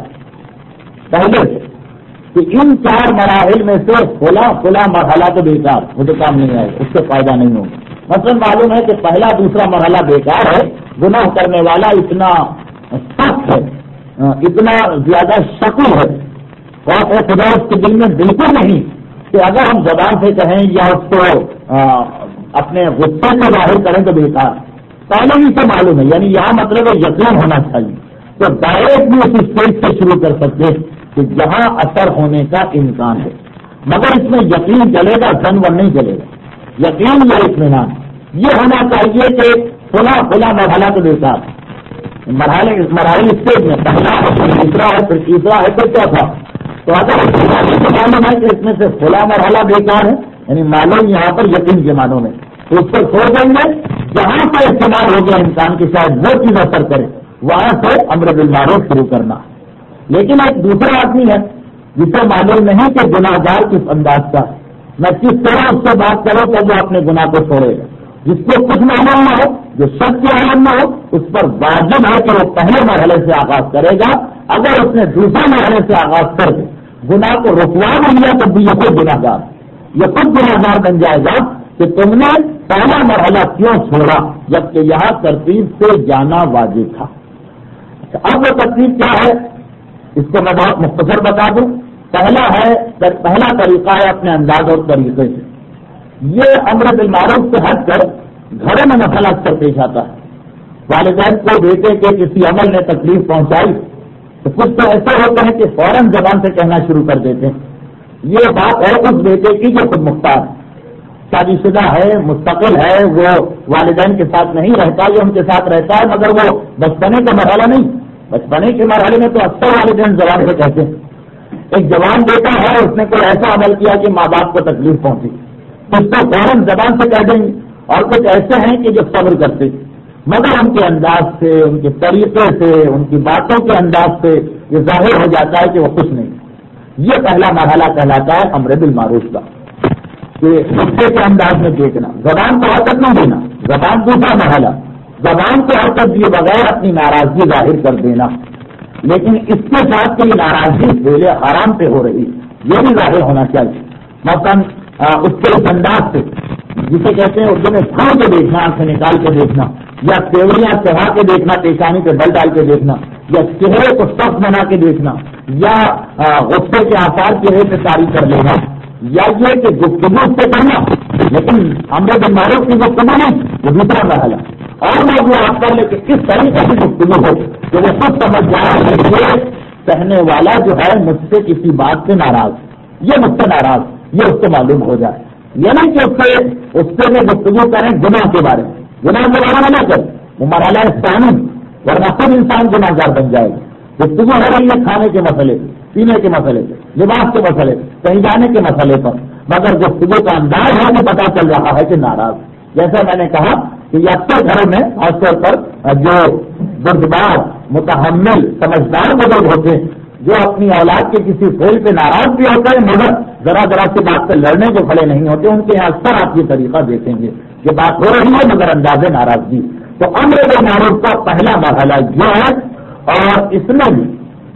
پہلے سے کہ ان 4 مراحل میں سے فلاں مرحلہ تو بیکار, مجھے کام نہیں آئے, اس سے فائدہ نہیں ہوگا. مثلا معلوم ہے کہ پہلا دوسرا مرحلہ بیکار ہے, گناہ کرنے والا اتنا سخت ہے, اتنا زیادہ شکل ہے, اور خدا اس کے دل میں بالکل نہیں کہ اگر ہم زبان سے کہیں یا اس کو اپنے غصے سے ظاہر کریں تو بیکار. پہلے ہی سے معلوم ہے, یعنی یہاں مطلب یقین ہونا چاہیے. تو ڈائریکٹ بھی اس اسٹیج سے شروع کر سکتے کہ جہاں اثر ہونے کا امکان ہے, مگر اس میں یقین چلے گا, زن ون نہیں چلے گا. یقین یا اطمینان یہ ہونا چاہیے کہ فلاں مرحلہ تو بیکار. مراحل اسٹیج میں پہلا ہے, دوسرا ہے, پھر تیسرا ہے, پھر چوتھا. تو اگر معلوم ہے کہ اس میں سے فلاں مرحلہ بیکار ہے, یعنی معلوم یہاں پر یقین کے معنوں میں, تو اس پر چھوڑ دیں گے. جہاں پر استعمال ہو گیا انسان کی شاید وہ چیز اثر کرے, وہاں سے امر بالمعروف شروع کرنا. لیکن ایک دوسرا آدمی ہے جسے معلوم نہیں کہ گناہ گار کس انداز کا, میں کس طرح اس سے بات کروں تو وہ اپنے گناہ کو چھوڑے گا. جس کو کچھ معلوم نہ ہو, جو سب کے عالم نہ ہو, اس پر واجب ہے کہ وہ پہلے مرحلے سے آغاز کرے گا. اگر اس نے دوسرے مرحلے سے آغاز کر کے گناہ کو رکوا نہیں لیا تو بھی یہ خود گناہ گار, یہ خود گناہ گار بن جائے گا کہ تم نے پہلا مرحلہ کیوں چھوڑا جبکہ یہاں ترتیب سے جانا واجب تھا. اب وہ ترتیب کیا ہے اس کو میں بہت مختصر بتا دوں. پہلا طریقہ ہے اپنے انداز اور طریقے سے. یہ امر بالمعروف سے ہٹ کر گھروں میں مسئلہ اکثر پیش آتا ہے. والدین کو بیٹے کے کسی عمل نے تکلیف پہنچائی تو کچھ تو ایسے ہوتے ہیں کہ فوراً زبان سے کہنا شروع کر دیتے ہیں. یہ بات ہے اس بیٹے کی جو خود مختار ہے, شادی شدہ ہے, مستقل ہے, وہ والدین کے ساتھ نہیں رہتا, یہ ان کے ساتھ رہتا ہے, مگر وہ بچپنے کا مرحلہ نہیں. بچپنے کے مرحلے میں تو اکثر والدین زبان سے کہتے ہیں. ایک جوان بیٹا ہے, اس نے کوئی ایسا عمل کیا کہ ماں باپ کو تکلیف پہنچی, تو اس کو فوراً زبان سے کہہ دیں گے. اور کچھ ایسے ہیں کہ جو صبر کرتے مگر ان کے انداز سے, ان کے طریقے سے, ان کی باتوں کے انداز سے یہ ظاہر ہو جاتا ہے کہ وہ خوش نہیں. یہ پہلا مرحلہ کہلاتا ہے امر بالمعروف کا, کہ غصے کے انداز میں دیکھنا, زبان کو حرکت نہیں دینا. زبان دوسرا مرحلہ, زبان کو حرکت دیے بغیر اپنی ناراضگی ظاہر کر دینا, لیکن اس کے ساتھ کہ ناراضگی پہلے حرام پہ ہو رہی یہ بھی ظاہر ہونا چاہیے. مثلاً اس کے اس انداز سے جسے کہتے ہیں اردو میں پھاڑ کے دیکھنا, آنکھ سے نکال کے دیکھنا, یا تیوریاں چڑھا کے دیکھنا, پیشانی پہ بل ڈال کے دیکھنا, یا چہرے کو سخت بنا کے دیکھنا, یا غصے کے آثار چہرے سے طاری کر لینا, یا یہ کہ گفتگو سے کرنا لیکن امر بالمعروف کی گفتگو نہیں, وہ دوسرا مرحلہ. اور میں وہ آپ کر لے کہ کس طریقے کی گفتگو ہو کہ وہ خود سمجھ جائے کہ کہنے والا جو ہے مجھ سے کسی بات سے ناراض, یہ مجھ سے ناراض, یہ اس کو معلوم ہو جائے. یعنی کہ اس سے میں گفتگو کریں گناہ کے بارے میں, گناہ دوبارہ نہ کر، وہ مرحلہ ثانی، ورنہ خود انسان گناہگار بن جائے گا۔ گفتگو ہو رہی ہے کھانے کے مسئلے پہ، پینے کے مسئلے پہ، لباس کے مسئلے پہ، کہیں جانے کے مسئلے پر، مگر گفتگو کا انداز ہے کہ پتا چل رہا ہے کہ ناراض۔ جیسا میں نے کہا کہ یہ اکثر گھروں میں خاص طور پر جو بردبار، متحمل، سمجھدار بزرگ ہوتے ہیں، جو اپنی اولاد کے کسی فعل پہ ناراض بھی ہوتا ہے مگر ذرا ذرا سی بات پہ لڑنے کو کھڑے نہیں ہوتے، ان کے یہاں اکثر آپ یہ طریقہ دیکھیں گے کہ بات ہو رہی ہے مگر انداز ناراضگی۔ تو امر بالمعروف کا پہلا مرحلہ یہ ہے، اور اس میں بھی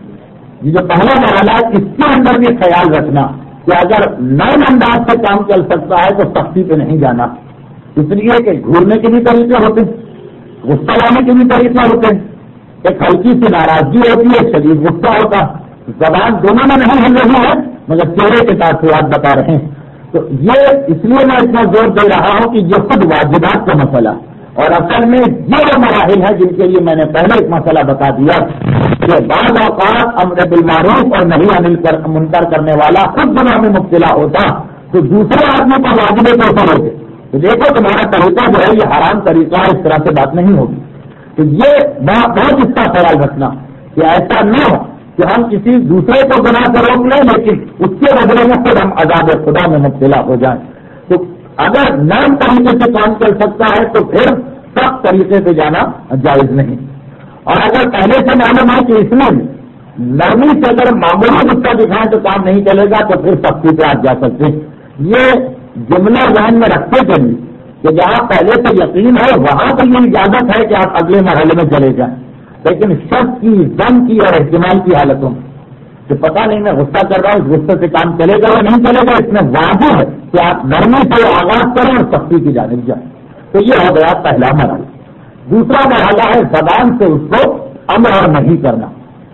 یہ جو پہلا مرحلہ ہے اس کے اندر بھی خیال رکھنا کہ اگر نرم انداز سے کام چل سکتا ہے تو سختی پہ نہیں جانا، اس لیے کہ گھورنے کے بھی طریقے ہوتے ہیں، غصہ لانے کے بھی طریقے ہوتے ہیں، ایک ہلکی سی ناراضگی ہوتی ہے، شدید غصہ ہوتا، زبان دونوں میں نہیں ہل رہی ہے مگر چہرے کے ساتھ آپ بتا رہے ہیں۔ تو یہ اس لیے میں اتنا زور دے رہا ہوں کہ یہ خود واجبات کا مسئلہ، اور اصل میں یہ وہ مراحل ہے جن کے لیے میں نے پہلے ایک مسئلہ بتا دیا کہ بعض اوقات امر بالمعروف اور نہی عن المنکر کرنے والا خود گناہ میں مبتلا ہوتا تو دوسرے آدمی کو واجب کیسے ہوتے؟ تو دیکھو تمہارا طریقہ جو ہے یہ حرام طریقہ، اس طرح سے بات نہیں ہوگی۔ تو یہ بہت اس کا خیال رکھنا کہ ایسا نہ ہو کہ ہم کسی دوسرے کو گناہ سے روک لیں لیکن اس کے بدلے میں خود ہم عذاب خدا میں مبتلا ہو جائیں۔ تو اگر نرم طریقے سے کام چل سکتا ہے تو پھر سخت طریقے سے جانا جائز نہیں، اور اگر پہلے سے معلوم ہے کہ اس میں نرمی سے اگر معمولی غصہ دکھائیں تو کام نہیں چلے گا تو پھر سختی پہ آپ جا سکتے ہیں۔ یہ جملہ ذہن میں رکھتے چلیے کہ جہاں پہلے سے یقین ہے وہاں تو یہ اجازت ہے کہ آپ اگلے مرحلے میں چلے جائیں، لیکن شک کی، ظن کی اور احتمال کی حالتوں میں کہ پتہ نہیں میں غصہ کر رہا ہوں، اس غصے سے کام چلے گا یا نہیں چلے گا، اس میں واضح ہے کہ آپ نرمی سے آغاز کریں اور سختی کی جانب جائیں۔ تو یہ ہو گیا پہلا مرحلہ۔ دوسرا مرحلہ ہے زبان سے اس کو امر اور نہیں کرنا،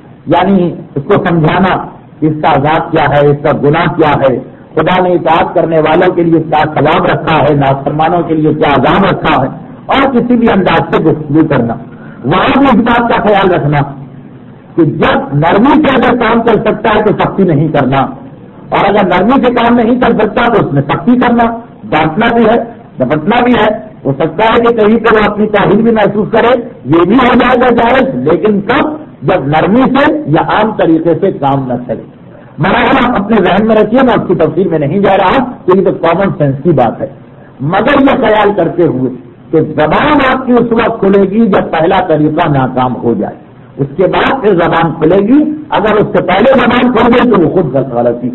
یعنی اس کو سمجھانا اس کا عذاب کیا ہے، اس کا گناہ کیا ہے، خدا نے اطاعت کرنے والوں کے لیے کیا ثواب رکھا ہے، نافرمانوں کے لیے کیا عذاب رکھا ہے، اور کسی بھی انداز سے گفتگو کرنا۔ وہاں بھی اس بات کا خیال رکھنا کہ جب نرمی سے اگر کام چل سکتا ہے تو سختی نہیں کرنا، اور اگر نرمی سے کام نہیں چل سکتا تو اس میں سختی کرنا، ڈانٹنا بھی ہے، ڈپٹنا بھی ہے۔ ہو سکتا ہے کہ کہیں پہ وہ اپنی تاہیل بھی محسوس کرے، یہ بھی ہو جائے گا جائز، لیکن کب؟ جب نرمی سے یا عام طریقے سے کام نہ چلے۔ مراحل آپ اپنے ذہن میں رکھیے، میں اس کی تفصیل میں نہیں جا رہا کہ یہ تو کامن سینس کی بات ہے، مگر یہ خیال کرتے ہوئے کہ زبان آپ کی اس وقت کھلے گی جب پہلا طریقہ ناکام ہو جائے، اس کے بعد پھر زبان کھلے گی۔ اگر اس سے پہلے زبان کھل گئی تو وہ خود غلطی۔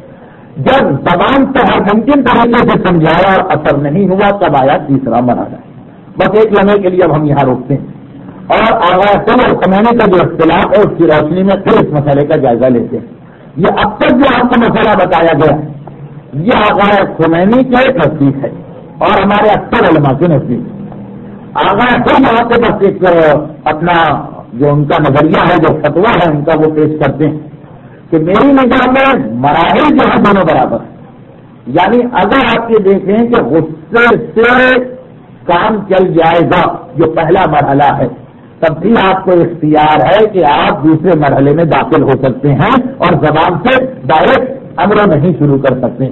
جب زبان سے ہر ممکن طریقے سے سمجھایا اور اثر نہیں ہوا تب آیا تیسرا مرحلہ۔ بس ایک لمحے کے لیے اب ہم یہاں روکتے ہیں اور آغاز اور سمجھنے کا جو اختلاف ہے اس کی روشنی میں پھر اس مسئلے کا جائزہ لیتے ہیں۔ یہ اب تک جو آپ کو مسئلہ بتایا گیا یہ آغا خمینی کے نزدیک ہے اور ہمارے اکثر علماء کے نزدیک۔ آغا خود یہاں پہ بس ایک اپنا جو ان کا نظریہ ہے، جو فتویٰ ہے ان کا، وہ پیش کرتے ہیں کہ میری نگاہ میں مراحل جو ہے دونوں برابر ہیں۔ یعنی اگر آپ یہ دیکھیں کہ غصے سے کام چل جائے گا جو پہلا مرحلہ ہے، تب بھی آپ کو اختیار ہے کہ آپ دوسرے مرحلے میں داخل ہو سکتے ہیں اور زبان سے ڈائریکٹ امر نہیں شروع کر سکتے۔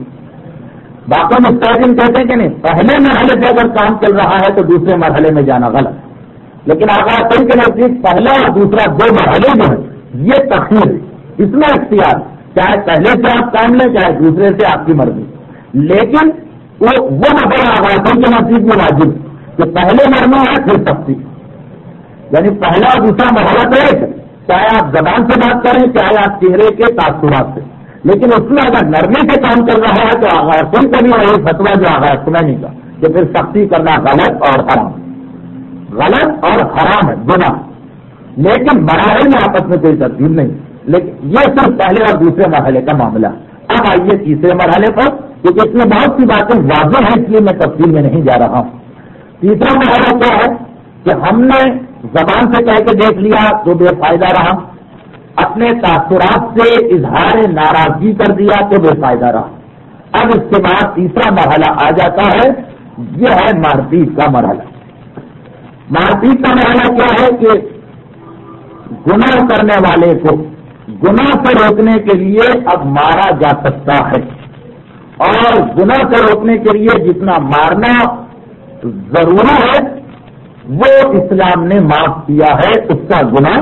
باقی مستحکم کہتے ہیں کہ نہیں، پہلے مرحلے سے اگر کام چل رہا ہے تو دوسرے مرحلے میں جانا غلط، لیکن آغاز کے نزدیک پہلا اور دوسرا دو مرحلے جو ہیں یہ تخیر ہے، اس میں اختیار، چاہے پہلے سے آپ کام لیں چاہے دوسرے سے، آپ کی مرضی۔ لیکن وہ مسئلہ آغاز کے نزدیک میں واجب کہ پہلے مرحلہ ہے پھر سختی، یعنی پہلا اور دوسرا مرحلہ تو ایک، چاہے آپ زبان سے بات کریں چاہے آپ چہرے کے تاثرات سے، لیکن اس میں اگر نرمی سے کام چل رہا ہے تو آغاز کا بھی وہی فتویٰ جو آغاز سنانی کا کہ پھر سختی کرنا غلط اور حرام، غلط اور حرام ہے گناہ، لیکن مراحل میں آپس میں کوئی ترتیب نہیں، لیکن یہ صرف پہلے اور دوسرے مرحلے کا معاملہ۔ اب آئیے تیسرے مرحلے پر، کیونکہ اس میں بہت سی باتیں واضح ہیں اس لیے میں تفصیل میں نہیں جا رہا ہوں۔ تیسرا مرحلہ کیا ہے کہ ہم نے زبان سے کہہ کے دیکھ لیا تو بے فائدہ رہا، اپنے تاثرات سے اظہار ناراضگی کر دیا تو بے فائدہ رہا۔ اب اس کے بعد تیسرا مرحلہ آ جاتا ہے، یہ ہے مار پیٹ کا مرحلہ۔ مار پیٹ کا مرحلہ کیا ہے کہ گناہ کرنے والے کو گناہ سے روکنے کے لیے اب مارا جا سکتا ہے، اور گناہ سے روکنے کے لیے جتنا مارنا ضروری ہے وہ اسلام نے معاف کیا ہے اس کا گناہ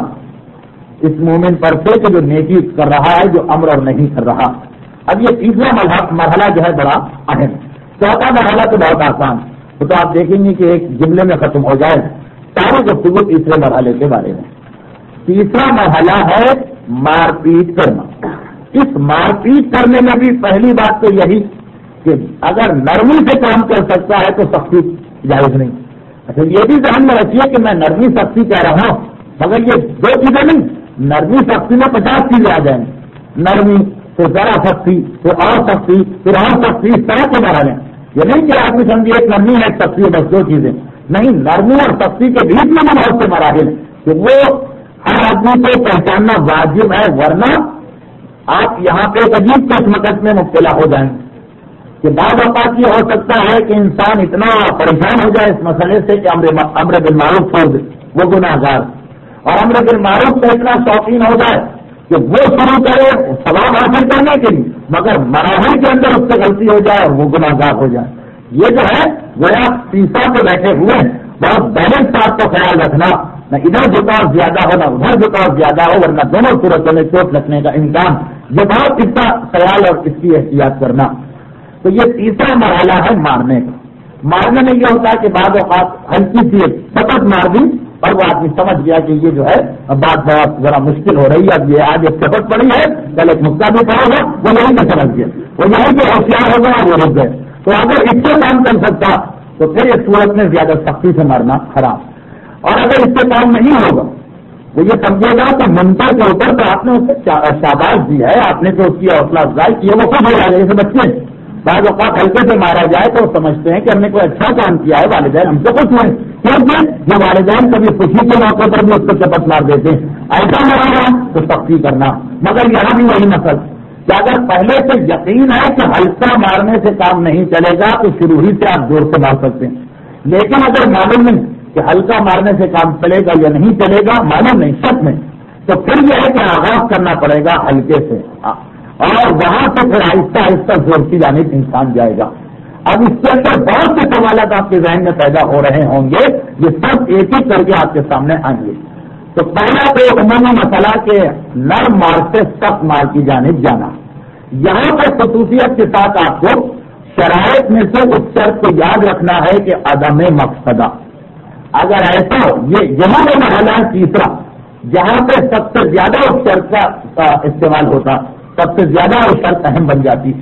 اس مومن پر سے کہ جو نیکی کر رہا ہے، جو امر اور نہیں کر رہا۔ اب یہ تیسرا مرحلہ جو ہے بڑا اہم، چوتھا مرحلہ تو بہت آسان، وہ تو آپ دیکھیں گے کہ ایک جملے میں ختم ہو جائے ساری گفتگو تیسرے مرحلے کے بارے میں۔ تیسرا مرحلہ ہے مار پیٹ کرنا۔ اس مار پیٹ کرنے میں بھی پہلی بات تو یہی کہ اگر نرمی سے کام کر سکتا ہے تو سختی جائز نہیں۔ اچھا یہ بھی ذہن میں رکھیے کہ میں نرمی سختی کہہ رہا ہوں، مگر یہ دو چیزیں نہیں، نرمی سختی میں 50 چیزیں آ جائیں گی، نرمی پھر ذرا سختی پھر اور سختی پھر اور سختی، اس طرح کے مرحلے۔ یہ نہیں کہ آدمی سمجھے ایک نرمی ہے ایک سختی ہے، بس دو چیزیں نہیں، نرمی اور سختی کے بیچ میں بھی بہت سے مراحل ہیں کہ وہ ہر آدمی کو پہچاننا واجب ہے، ورنہ آپ یہاں پہ ایک عجیب کشمکش میں مبتلا ہو جائیں گے کہ بعض اوقات یہ ہو سکتا ہے کہ انسان اتنا پریشان ہو جائے اس مسئلے سے کہ امر بالمعروف چھوڑ دے، وہ گناہ گار، اور امر بالمعروف سے اتنا شوقین ہو جائے کہ وہ شروع کرے ثواب حاصل کرنے کے لیے، مگر مراحل کے اندر اس سے غلطی ہو جائے اور وہ گناہ گار ہو جائے۔ یہ جو ہے وہ آپ سیسا پہ بیٹھے ہوئے ہیں، بہت بیلنس بات کا خیال رکھنا، نہ ادھر جھکاؤ زیادہ ہو نہ ادھر جھکاؤ زیادہ ہو، ورنہ دونوں صورتوں میں چوٹ لگنے کا امکان، یہ بہت اس کا خیال اور اس کی احتیاط کرنا۔ تو یہ تیسرا مرحلہ ہے مارنے کا۔ مارنے میں یہ ہوتا ہے کہ بعض اوقات ہلکی سی سخت مار دی اور وہ آدمی سمجھ گیا کہ یہ جو ہے بات بہت ذرا مشکل ہو رہی ہے، اب یہ آج ایک سبق پڑی ہے، کل ایک مقدہ بھی پڑا گا، وہ یہیں پہ سمجھ گیا، وہ یہیں پہ ہوشیار ہو گیا، وہ رک گئے۔ تو اگر اس سے کام کر سکتا تو پھر اس صورت میں زیادہ سختی سے مارنا حرام، اور اگر اس سے کام نہیں ہوگا وہ یہ سمجھے گا کہ منکر کے اوپر تو آپ نے اسے شاباش دی ہے، آپ نے جو اس کی حوصلہ افزائی کی ہے وہ سب ہو جائے گا۔ جیسے بچے بعض اوقات ہلکے سے مارا جائے تو وہ سمجھتے ہیں کہ ہم نے کوئی اچھا کام کیا ہے، والدین ہم سے کچھ ہوئے، کیونکہ یہ والدین کبھی خوشی کے موقع پر بھی اس کو چپٹ مار دیتے ہیں، ایسا مارا تو سختی کرنا۔ مگر یہاں بھی وہی مسئلہ کہ اگر پہلے سے یقین ہے کہ ہلکا مارنے سے کام نہیں چلے گا تو شروع ہی سے آپ زور سے مار سکتے ہیں، لیکن اگر معلوم نہیں کہ ہلکا مارنے سے کام چلے گا یا نہیں چلے گا، معلوم نہیں شک میں، تو پھر یہ ہے کہ آغاز کرنا پڑے گا ہلکے سے، اور وہاں سے پھر آہستہ آہستہ زور کی جانب انسان جائے گا۔ اب اس کے اندر بہت سے سوالات آپ کے ذہن میں پیدا ہو رہے ہوں گے، یہ سب ایک ایک کر کے آپ کے سامنے آئیں گے۔ تو پہلا تو عمومی مسئلہ کہ نرم مار سے سخت مار کی جانب جانا، یہاں پر خصوصیت کے ساتھ آپ کو شرائط میں سے اس شرط کو یاد رکھنا ہے کہ عدم مقصدہ، اگر ایسا ہو، یہ یہاں کا مرحلہ ہے تیسرا، جہاں پہ سب سے زیادہ اس شرط کا استعمال ہوتا، سب سے زیادہ وہ شرط اہم بن جاتی۔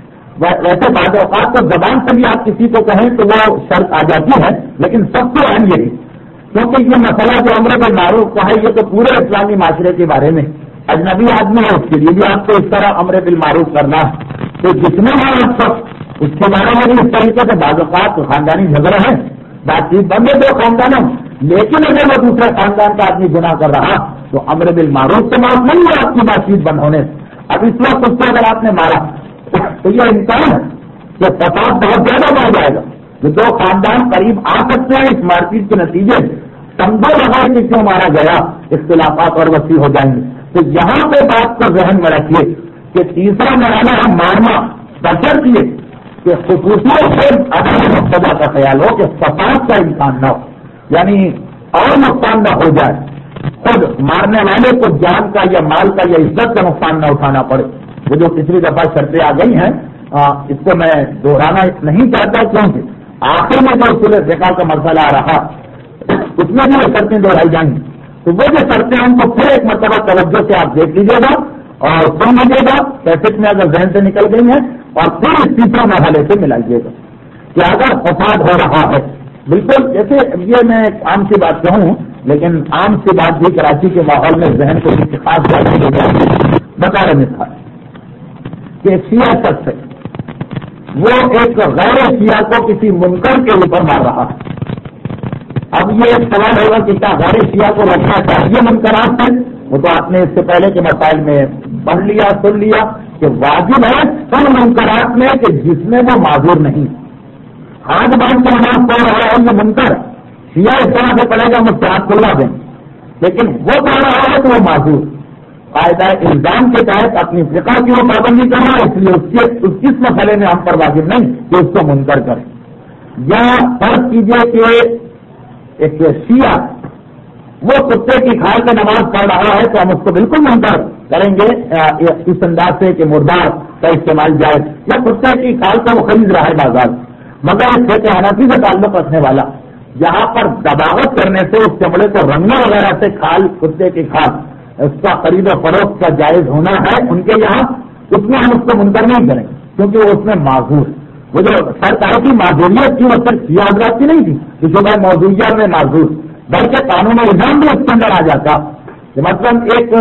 ویسے بعض اوقات تو زبان سے بھی آپ کسی کو کہیں تو وہ شرط آ جاتی ہے، لیکن سب سے اہم یہی، کیونکہ یہ مسئلہ جو امر بالمعروف کا ہے یہ تو پورے اسلامی معاشرے کے بارے میں، اجنبی آدمی ہے اس کے لیے بھی آپ کو اس طرح امر بالمعروف کرنا ہے، تو جتنے ہیں آپ سب اس کے بارے میں بھی اس طریقے سے بعض اوقات خاندانی جھگڑا ہے، بات چیت بن گئے دو خاندانوں، لیکن اگر وہ دوسرے خاندان کا آدمی گناہ کر رہا تو امر بالمعروف سے معاف نہیں ہے آپ کی بات چیت بند ہونے سے۔ اب اس وقت اس کو اگر آپ نے مارا تو یہ امکان ہے کہ فساد بہت زیادہ بڑھ جائے گا، جو دو خاندان قریب آ سکتے ہیں اس مار پیٹ کے نتیجے سمجھو لگا کہ کیوں مارا گیا، اختلافات اور وسیع ہو جائیں گے۔ تو یہاں پہ بات کو ذہن میں رکھیے کہ تیسرا مرحلہ ہے مارنا، بشرط یہ کہ خصوصیت سے عدم مقصدہ کا خیال ہو کہ فساد کا امکان نہ ہو، یعنی اور نقصان نہ ہو جائے، خود مارنے والے کو جان کا یا مال کا یا عزت کا نقصان نہ اٹھانا پڑے۔ وہ جو پچھلی دفعہ شرطیں آ گئی ہیں اس کو میں دہرانا نہیں چاہتا، کیونکہ آخر میں جو اصول فقہ کا مسئلہ آ رہا اس میں بھی وہ شرطیں دہرائی جائیں گی، تو وہ جو شرطیں ان کو پھر ایک مرتبہ توجہ سے آپ دیکھ لیجیے گا اور سن لیجیے گا کیسٹ میں اگر ذہن سے نکل گئی ہیں، اور پھر اس تیسرے مرحلے سے ملائیے گا کہ اگر فساد ہو رہا ہے، بالکل جیسے یہ میں ایک عام سی بات کہوں، لیکن عام سی بات بھی کراچی کے ماحول میں ذہن کو خاص بتا رہے مثال کہ شیعہ شخص ہے، وہ ایک غیر شیعہ کو کسی منکر کے اوپر مار رہا ہے۔ اب یہ ایک سوال ہوگا کہ کیا غیر شیعہ کو رکھنا چاہیے منکرات سے؟ وہ تو آپ نے اس سے پہلے کے مسائل میں پڑھ لیا سن لیا کہ واجب ہے ان منکرات میں کہ جس میں وہ معذور نہیں، ہاتھ باندھ کر نماز پڑھ رہا ہے یہ منکر، شیعہ اس طرح سے پڑھے گا مجھ سے ہاتھ کھلا دیں، لیکن وہ پڑھ رہا ہے تو وہ معذور، قاعدہ الزام کے تحت اپنی فقہ کی وہ پابندی کرنا، اس لیے اس مسئلے میں ہم پر واجب نہیں کہ اس کو منکر کریں۔ یا فرض کیجئے کہ ایک شیعہ وہ کتے کی کھال پہ نماز پڑھ رہا ہے تو ہم اس کو بالکل منکر کریں گے اس انداز سے کہ مردار کا استعمال جائے، یا کتے کی کھال کا وہ خرید رہا ہے بازار، مگر اس فقہ حنفی سے تعلق رکھنے والا جہاں پر دباوت کرنے سے اس چمڑے کو رنگنے وغیرہ سے کھال کتے کی کھال اس کا خرید و فروخت کا جائز ہونا ہے ان کے یہاں، اس میں ہم اس کو منکر نہیں کریں کیونکہ وہ اس میں معذور، وہ جو سرکار کی معذوریت تھی وہ صرف سیاہ حضرات کی نہیں تھی کہ شبہ موضوعیت میں معذور، بلکہ قانون نظام بھی اس کے اندر آ جاتا کہ مطلب ایک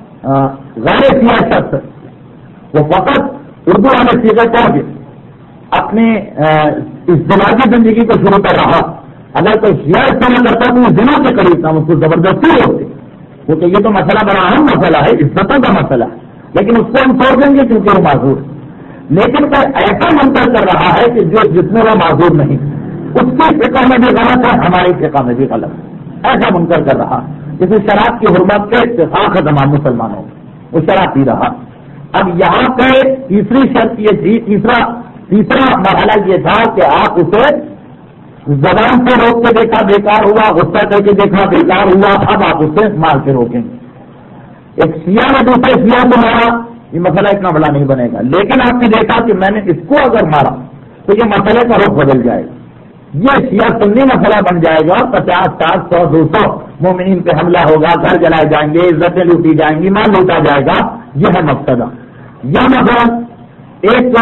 غیر سیاہ شخص وہ فقط اردو والے سیدھے پہنچ اپنی ازدواجی زندگی کو شروع کر رہا، اگر کوئی سیاہ استعمال کرتا تو وہ زنا کے قریب تھا، اس کو زبردستی ہوتے کیونکہ یہ تو مسئلہ بڑا اہم مسئلہ ہے، عزتوں کا مسئلہ ہے، لیکن اس کو ہم چھوڑ دیں گے کیونکہ وہ معذور، لیکن کوئی ایسا منکر کر رہا ہے کہ جس میں وہ معذور نہیں، اس کی فقہ میں بھی غلط ہے، ہماری فقہ میں بھی غلط ہے، ایسا منکر کر رہا، جسے شراب کی حرمت کے اتفاق ہے تمام مسلمانوں وہ شراب پی رہا۔ اب یہاں پہ تیسری شرط یہ تھی، تیسرا مرحلہ یہ تھا کہ آپ اسے زبان سے روک کے دیکھا بیکار ہوا، غصہ کر کے دیکھا بیکار ہوا، اب آپ اسے مار کے روکیں گے۔ ایک سیاہ نے دوسرے سیاہ کو مارا، یہ مسئلہ اتنا بڑا نہیں بنے گا، لیکن آپ نے دیکھا کہ میں نے اس کو اگر مارا تو یہ مسئلے کا رخ بدل جائے گا، یہ سیاہ سنی مسئلہ بن جائے گا، 50، 60، 100، 200 مومنین پہ حملہ ہوگا، گھر جلائے جائیں گے، عزتیں لوٹی جائیں گی، مال لوٹا جائے گا، یہ ہے مقصدہ۔ یا مثلا ایک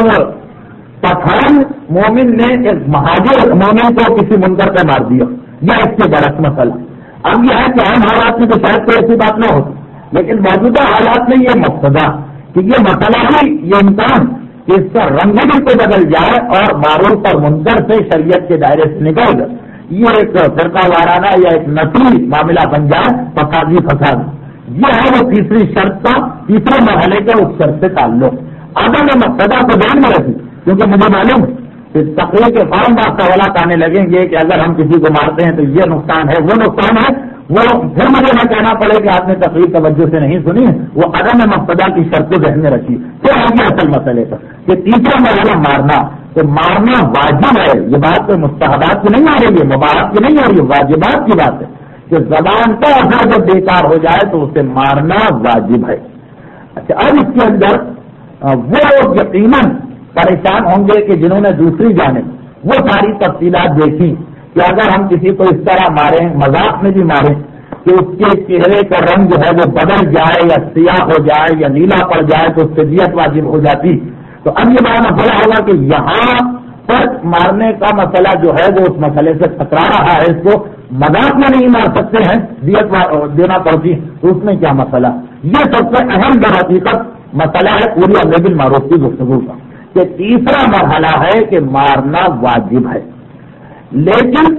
پٹھان مومن نے ایک مہاجر مومن کو کسی منکر پہ مار دیا، یا اس کے برعکس مسئلہ۔ اب یہ ہے کہ عام حالات میں تو شاید کوئی ایسی بات نہ ہوتی، لیکن موجودہ حالات میں یہ مقصدہ کہ یہ مسئلہ ہی یہ امکان کہ اس کا رنگ بھی کو بدل جائے اور معروف اور منکر سے شریعت کے دائرے سے نکل جائے، یہ ایک فرقہ وارانہ یا ایک نسلی معاملہ بن جائے، فسادی فساد، یہ ہے وہ تیسری شرط کا، تیسرے مرحلے کا اس شرط سے تعلق۔ اگر میں مقصدہ کو دھیان میں رکھی، کیونکہ مجھے معلوم کہ تقریر کے فارم بات سوالات آنے لگیں گے کہ اگر ہم کسی کو مارتے ہیں تو یہ نقصان ہے، وہ نقصان ہے، وہ پھر مجھے نہ کہنا پڑے کہ آپ نے تقریر توجہ سے نہیں سنی، وہ عدم مقصدہ کی شرط کو ذہن میں رکھی۔ پھر آگے اصل مسئلے پر کہ تیسرا مرحلہ مارنا، تو مارنا واجب ہے، یہ بات کوئی مستحبات کی نہیں آ رہی ہے، مباحث کی نہیں آ رہی ہے، واجبات کی بات ہے کہ زبان کا اثر جب بیکار ہو جائے تو اسے مارنا واجب ہے۔ اچھا، اب اس کے اندر وہ یقیناً پریشان ہوں گے کہ جنہوں نے دوسری جانب وہ ساری تفصیلات دیکھی کہ اگر ہم کسی کو اس طرح ماریں، مذاق میں بھی ماریں کہ اس کے چہرے کا رنگ جو ہے وہ بدل جائے یا سیاہ ہو جائے یا نیلا پڑ جائے تو اس سے دیت واجب ہو جاتی، تو اب یہ بڑا مسئلہ ہوگا کہ یہاں پر مارنے کا مسئلہ جو ہے وہ اس مسئلے سے ٹکرا رہا ہے، اس کو مذاق میں نہیں مار سکتے ہیں، دیت دینا پڑتی، تو اس میں کیا مسئلہ؟ یہ سب سے اہم در حقیقت مسئلہ ہے پوری امر بالمعروف کی گفتگو کا، کہ تیسرا مرحلہ ہے کہ مارنا واجب ہے، لیکن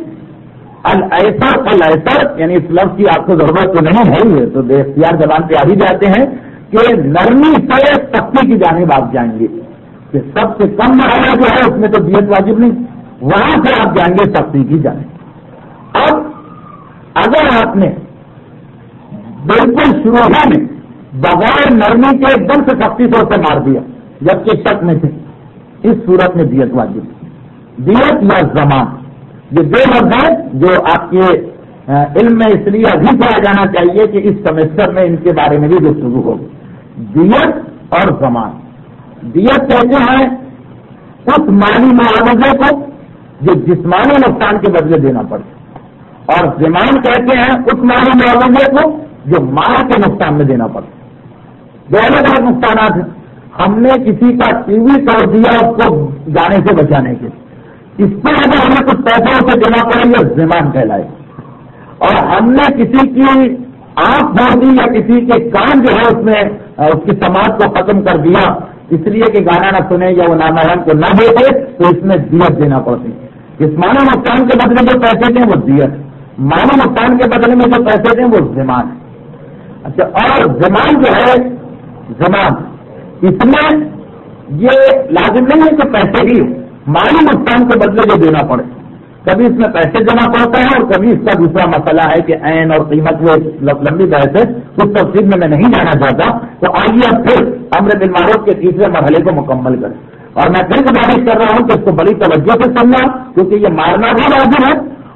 الایسر یعنی اس لفظ کی آپ کو ضرورت تو نہیں ہے، یہ تو بے اختیار زبان پہ آ ہی جاتے ہیں کہ نرمی سے سختی کی جانب آپ جائیں گے، کہ سب سے کم مرحلہ جو ہے اس میں تو دیت واجب نہیں، وہاں سے آپ جائیں گے سختی کی جانب۔ اب اگر آپ نے بالکل شروع میں بغیر نرمی کے ایک دم سے سختی سے اسے مار دیا جبکہ شک میں تھے، اس صورت میں دیت واجب، دیت یا زمان، یہ دو لفظ ہیں جو آپ کے علم میں اس لیے ابھی پڑھا جانا چاہیے کہ اس سیمسٹر میں ان کے بارے میں بھی گفتگو ہوگی۔ دیت اور زمان، دیت کہتے ہیں اس مالی معاوضے کو جو جسمانی نقصان کے بدلے دینا پڑے، اور زمان کہتے ہیں اس مالی معاوضے کو جو مال کے نقصان میں دینا پڑے، دو الگ الگ نقصانات ہیں۔ ہم نے کسی کا ٹی وی توڑ دیا اس کو جانے سے بچانے کے، اس پر اگر ہمیں کچھ پیسہ اسے دینا پڑے گا زمان کہلائے، اور ہم نے کسی کی آنکھ پھوڑ دی یا کسی کے کان جو ہے اس میں اس کی سماعت کو ختم کر دیا اس لیے کہ گانا نہ سنے یا وہ نامحرم کو نہ دیکھے، تو اس میں دیت دینا پڑتی ہے۔ جسمانی نقصان کے بدلے جو پیسے دیں وہ دیت، مالی نقصان کے بدلے میں جو پیسے دیں وہ زمان ہے۔ اچھا، اور زمان جو ہے زمان، اس میں یہ لازم نہیں ہے کہ پیسے ہی مالی نقصان کے بدلے جو دینا پڑے، کبھی اس میں پیسے دینا پڑتا ہے اور کبھی اس کا دوسرا مسئلہ ہے کہ عین اور قیمت، وہ لمبی بحث ہے، اس تفصیل میں نہیں جانا چاہتا۔ تو آئیے اب پھر امر بالمعروف کے تیسرے مرحلے کو مکمل کریں، اور میں پھر گزارش کر رہا ہوں کہ اس کو بڑی توجہ سے سننا، کیونکہ یہ مارنا بھی واجب ہے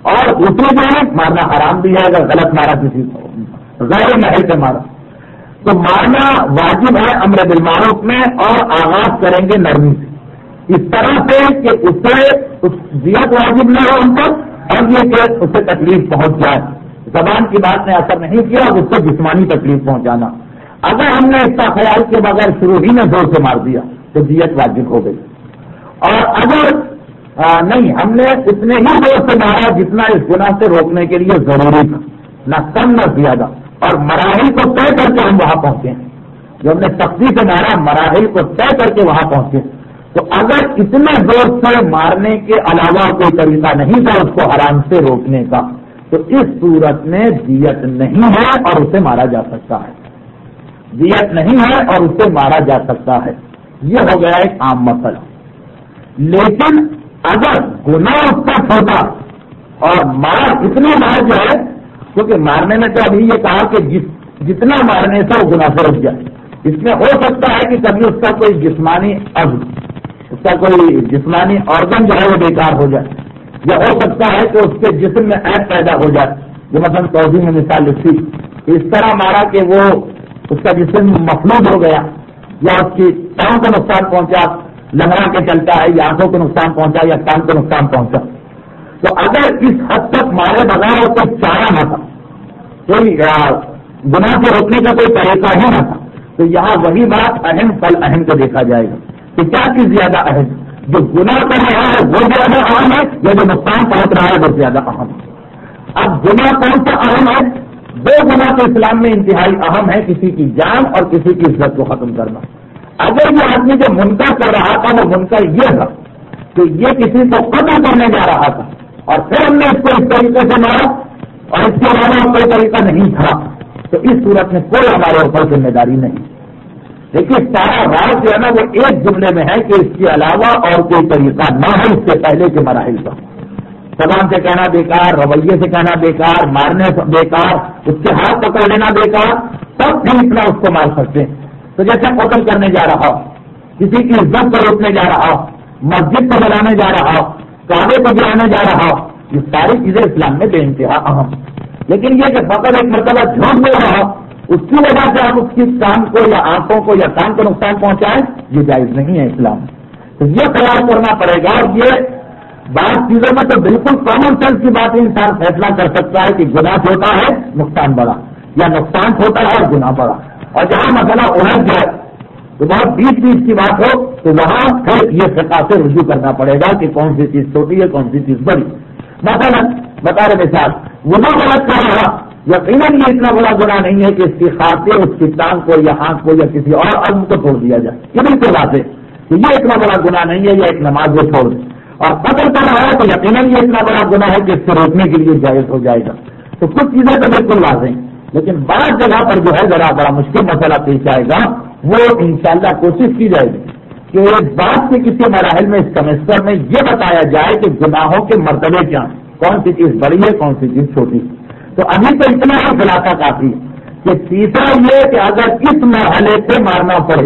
اور دوسری جو ہے مارنا حرام بھی ہے اگر غلط مارا کسی کو غیر محل سے مارا تو مارنا واجب ہے امر بالمعروف میں اور آغاز کریں گے نرمی سے اس طرح سے کہ اسے دیت واجب نہ ہو ان پر اور یہ کہ اسے تکلیف پہنچ جائے زبان کی بات نے اثر نہیں کیا اس کو جسمانی تکلیف پہنچانا اگر ہم نے اس کا خیال کے بغیر شروع ہی میں زور سے مار دیا تو دیت واجب ہو گئی اور اگر نہیں ہم نے اتنے ہی زور سے مارا جتنا اس گناہ سے روکنے کے لیے ضروری تھا نہ کم نہ زیادہ اور مراحل کو طے کر کے ہم وہاں پہنچے ہیں جو ہم نے سختی سے مارا مراحل کو طے کر کے وہاں پہنچے تو اگر اتنے زور سے مارنے کے علاوہ کوئی طریقہ نہیں تھا اس کو حرام سے روکنے کا تو اس صورت میں دیت نہیں ہے اور اسے مارا جا سکتا ہے دیت نہیں ہے اور اسے مارا جا سکتا ہے یہ ہو گیا ایک عام مسئلہ لیکن اگر گناہ اس کا چھوٹا اور مار اتنی مار جو ہے کیونکہ مارنے میں تو ابھی یہ کہا کہ جتنا مارنے سے وہ گناہ سے رک جائے اس میں ہو سکتا ہے کہ کبھی اس کا کوئی جسمانی اس کا کوئی جسمانی آرگن جو ہے وہ بیکار ہو جائے یا ہو سکتا ہے کہ اس کے جسم میں عیب پیدا ہو جائے جو مثلا توضیح میں مثال لکھی اس طرح مارا کہ وہ اس کا جسم مفلوج ہو گیا یا اس کی پاؤں کو نقصان پہنچا لنگڑا کے چلتا ہے یا آنکھوں کو نقصان پہنچا یا کان کو نقصان پہنچا تو اگر اس حد تک مارے بغیر اس کو چارہ نہ تھا کوئی گناہ سے روکنے کا کوئی طریقہ ہی نہ تھا تو یہاں وہی بات اہم فل اہم کو دیکھا جائے گا کہ کیا چیز زیادہ اہم جو گناہ کر رہا ہے وہ زیادہ اہم ہے یا جو نقصان پہنچ رہا ہے وہ زیادہ اہم ہے اب گناہ کون سا اہم ہے دو گناہ تو اسلام میں انتہائی اہم ہے کسی کی جان اور کسی کی عزت کو ختم کرنا اگر یہ آدمی جو منکر کر رہا تھا وہ منکر یہ تھا کہ یہ کسی کو قتل کرنے جا رہا تھا اور پھر ہم نے اس کو اس طریقے سے مارا اور اس کے علاوہ کوئی طریقہ نہیں تھا تو اس صورت میں کوئی ہمارے اوپر ذمہ داری نہیں دیکھیے سارا راز جو ہے نا وہ ایک جملے میں ہے کہ اس کے علاوہ اور کوئی طریقہ نہ ہے اس سے پہلے کے مراحل کا زبان سے کہنا بیکار رویے سے کہنا بیکار مارنے سے بیکار اس کے ہاتھ پکڑ لینا بیکار سب بھی اتنا اس کو مار سکتے ہیں تو جیسے قتل کرنے جا رہا کسی کی عزت کو روکنے جا رہا مسجد کو بنانے جا رہا کعبے کو گرانے جا رہا یہ ساری چیزیں اسلام میں بے انتہا اہم لیکن یہ کہ فقط ایک مرتبہ جھوٹ دے رہا اس کی وجہ سے آپ اس کی کان کو یا آنکھوں کو یا کان کو نقصان پہنچائیں یہ جائز نہیں ہے اسلام تو یہ خیال کرنا پڑے گا اور یہ بعض چیزوں میں تو بالکل کامن سینس کی بات انسان فیصلہ کر سکتا ہے کہ گناہ چھوٹا ہے نقصان بڑا یا نقصان چھوٹا ہے اور گناہ بڑا اور جہاں مسئلہ الجھ جائے تو بہت بیچ کی بات ہو تو وہاں پھر یہ فقہ سے رجوع کرنا پڑے گا کہ کون سی چیز چھوٹی ہے کون سی چیز بڑی مثلا بتا رہے مثال گناہ غلط کر رہا یقیناً یہ اتنا بڑا گناہ نہیں ہے کہ اس کی خاطر اس کی ٹانگ کو یا ہاتھ کو یا کسی اور عزم کو چھوڑ دیا جائے یہ بالکل بات ہے کہ یہ اتنا بڑا گناہ نہیں ہے یا ایک نماز کو چھوڑ دے اور قتل کر رہا ہے تو یقیناً یہ اتنا بڑا گناہ ہے کہ اس سے روکنے کے لیے جائز ہو جائے گا تو کچھ چیزیں تو بالکل واضح ہیں لیکن بعض جگہ پر جو ہے ذرا بڑا مشکل مسئلہ پیش آئے گا وہ انشاءاللہ کوشش کی جائے گی کہ ایک بات کے کسی مراحل میں اس سیمسٹر میں یہ بتایا جائے کہ گناہوں کے مرتبے کیا ہیں کون سی چیز بڑی ہے کون سی چیز چھوٹی تو ابھی تو اتنا ہی خلاصہ کافی ہے کہ تیسرا یہ کہ اگر اس مرحلے سے مارنا پڑے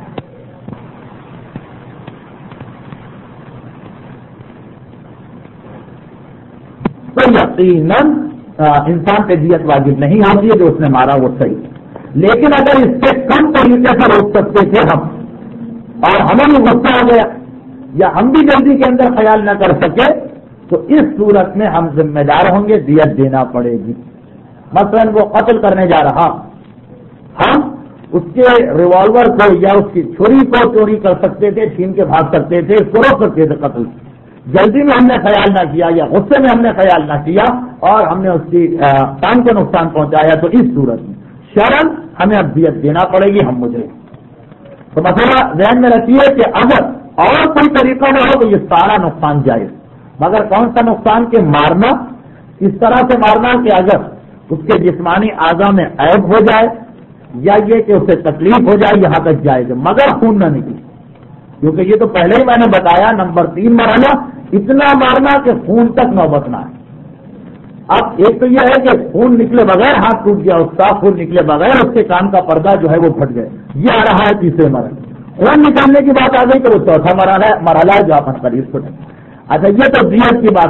تو یقیناً انسان پہ دیت واجب نہیں ہوتی ہے جو اس نے مارا وہ صحیح لیکن اگر اس سے کم طریقے سے روک سکتے تھے ہم اور ہمیں بھی غصہ آ گیا یا ہم بھی جلدی کے اندر خیال نہ کر سکے تو اس صورت میں ہم ذمہ دار ہوں گے دیت دینا پڑے گی مثلا وہ قتل کرنے جا رہا ہم اس کے ریوالور کو یا اس کی چھری کو چوری کر سکتے تھے چھین کے بھاگ سکتے تھے اس کو روک سکتے تھے قتل جلدی میں ہم نے خیال نہ کیا یا غصے میں ہم نے خیال نہ کیا اور ہم نے اس کی کان کو نقصان پہنچایا تو اس صورت میں شرعاً ہمیں اب دیت دینا پڑے گی ہم مجھے تو مسئلہ ذہن میں رکھیے کہ اگر اور کوئی طریقہ نہ ہو تو یہ سارا نقصان جائز مگر کون سا نقصان کے مارنا اس طرح سے مارنا کہ اگر اس کے جسمانی اعضاء میں عیب ہو جائے یا یہ کہ اسے تکلیف ہو جائے یہاں تک جائے گا مگر خون نہ نکلے کیونکہ یہ تو پہلے ہی میں نے بتایا نمبر 3 مرحلہ اتنا مارنا کہ خون تک نوبت نہ آئے اب ایک تو یہ ہے کہ خون نکلے بغیر ہاتھ ٹوٹ گیا اس کا خون نکلے بغیر اس کے کان کا پردہ جو ہے وہ پھٹ گئے یہ آ رہا ہے تیسرے مرحلے خون نکالنے کی بات آ گئی تو وہ چوتھا مرحلہ ہے جو آپ قریب چھوٹے اچھا یہ تو دیت کی بات تھی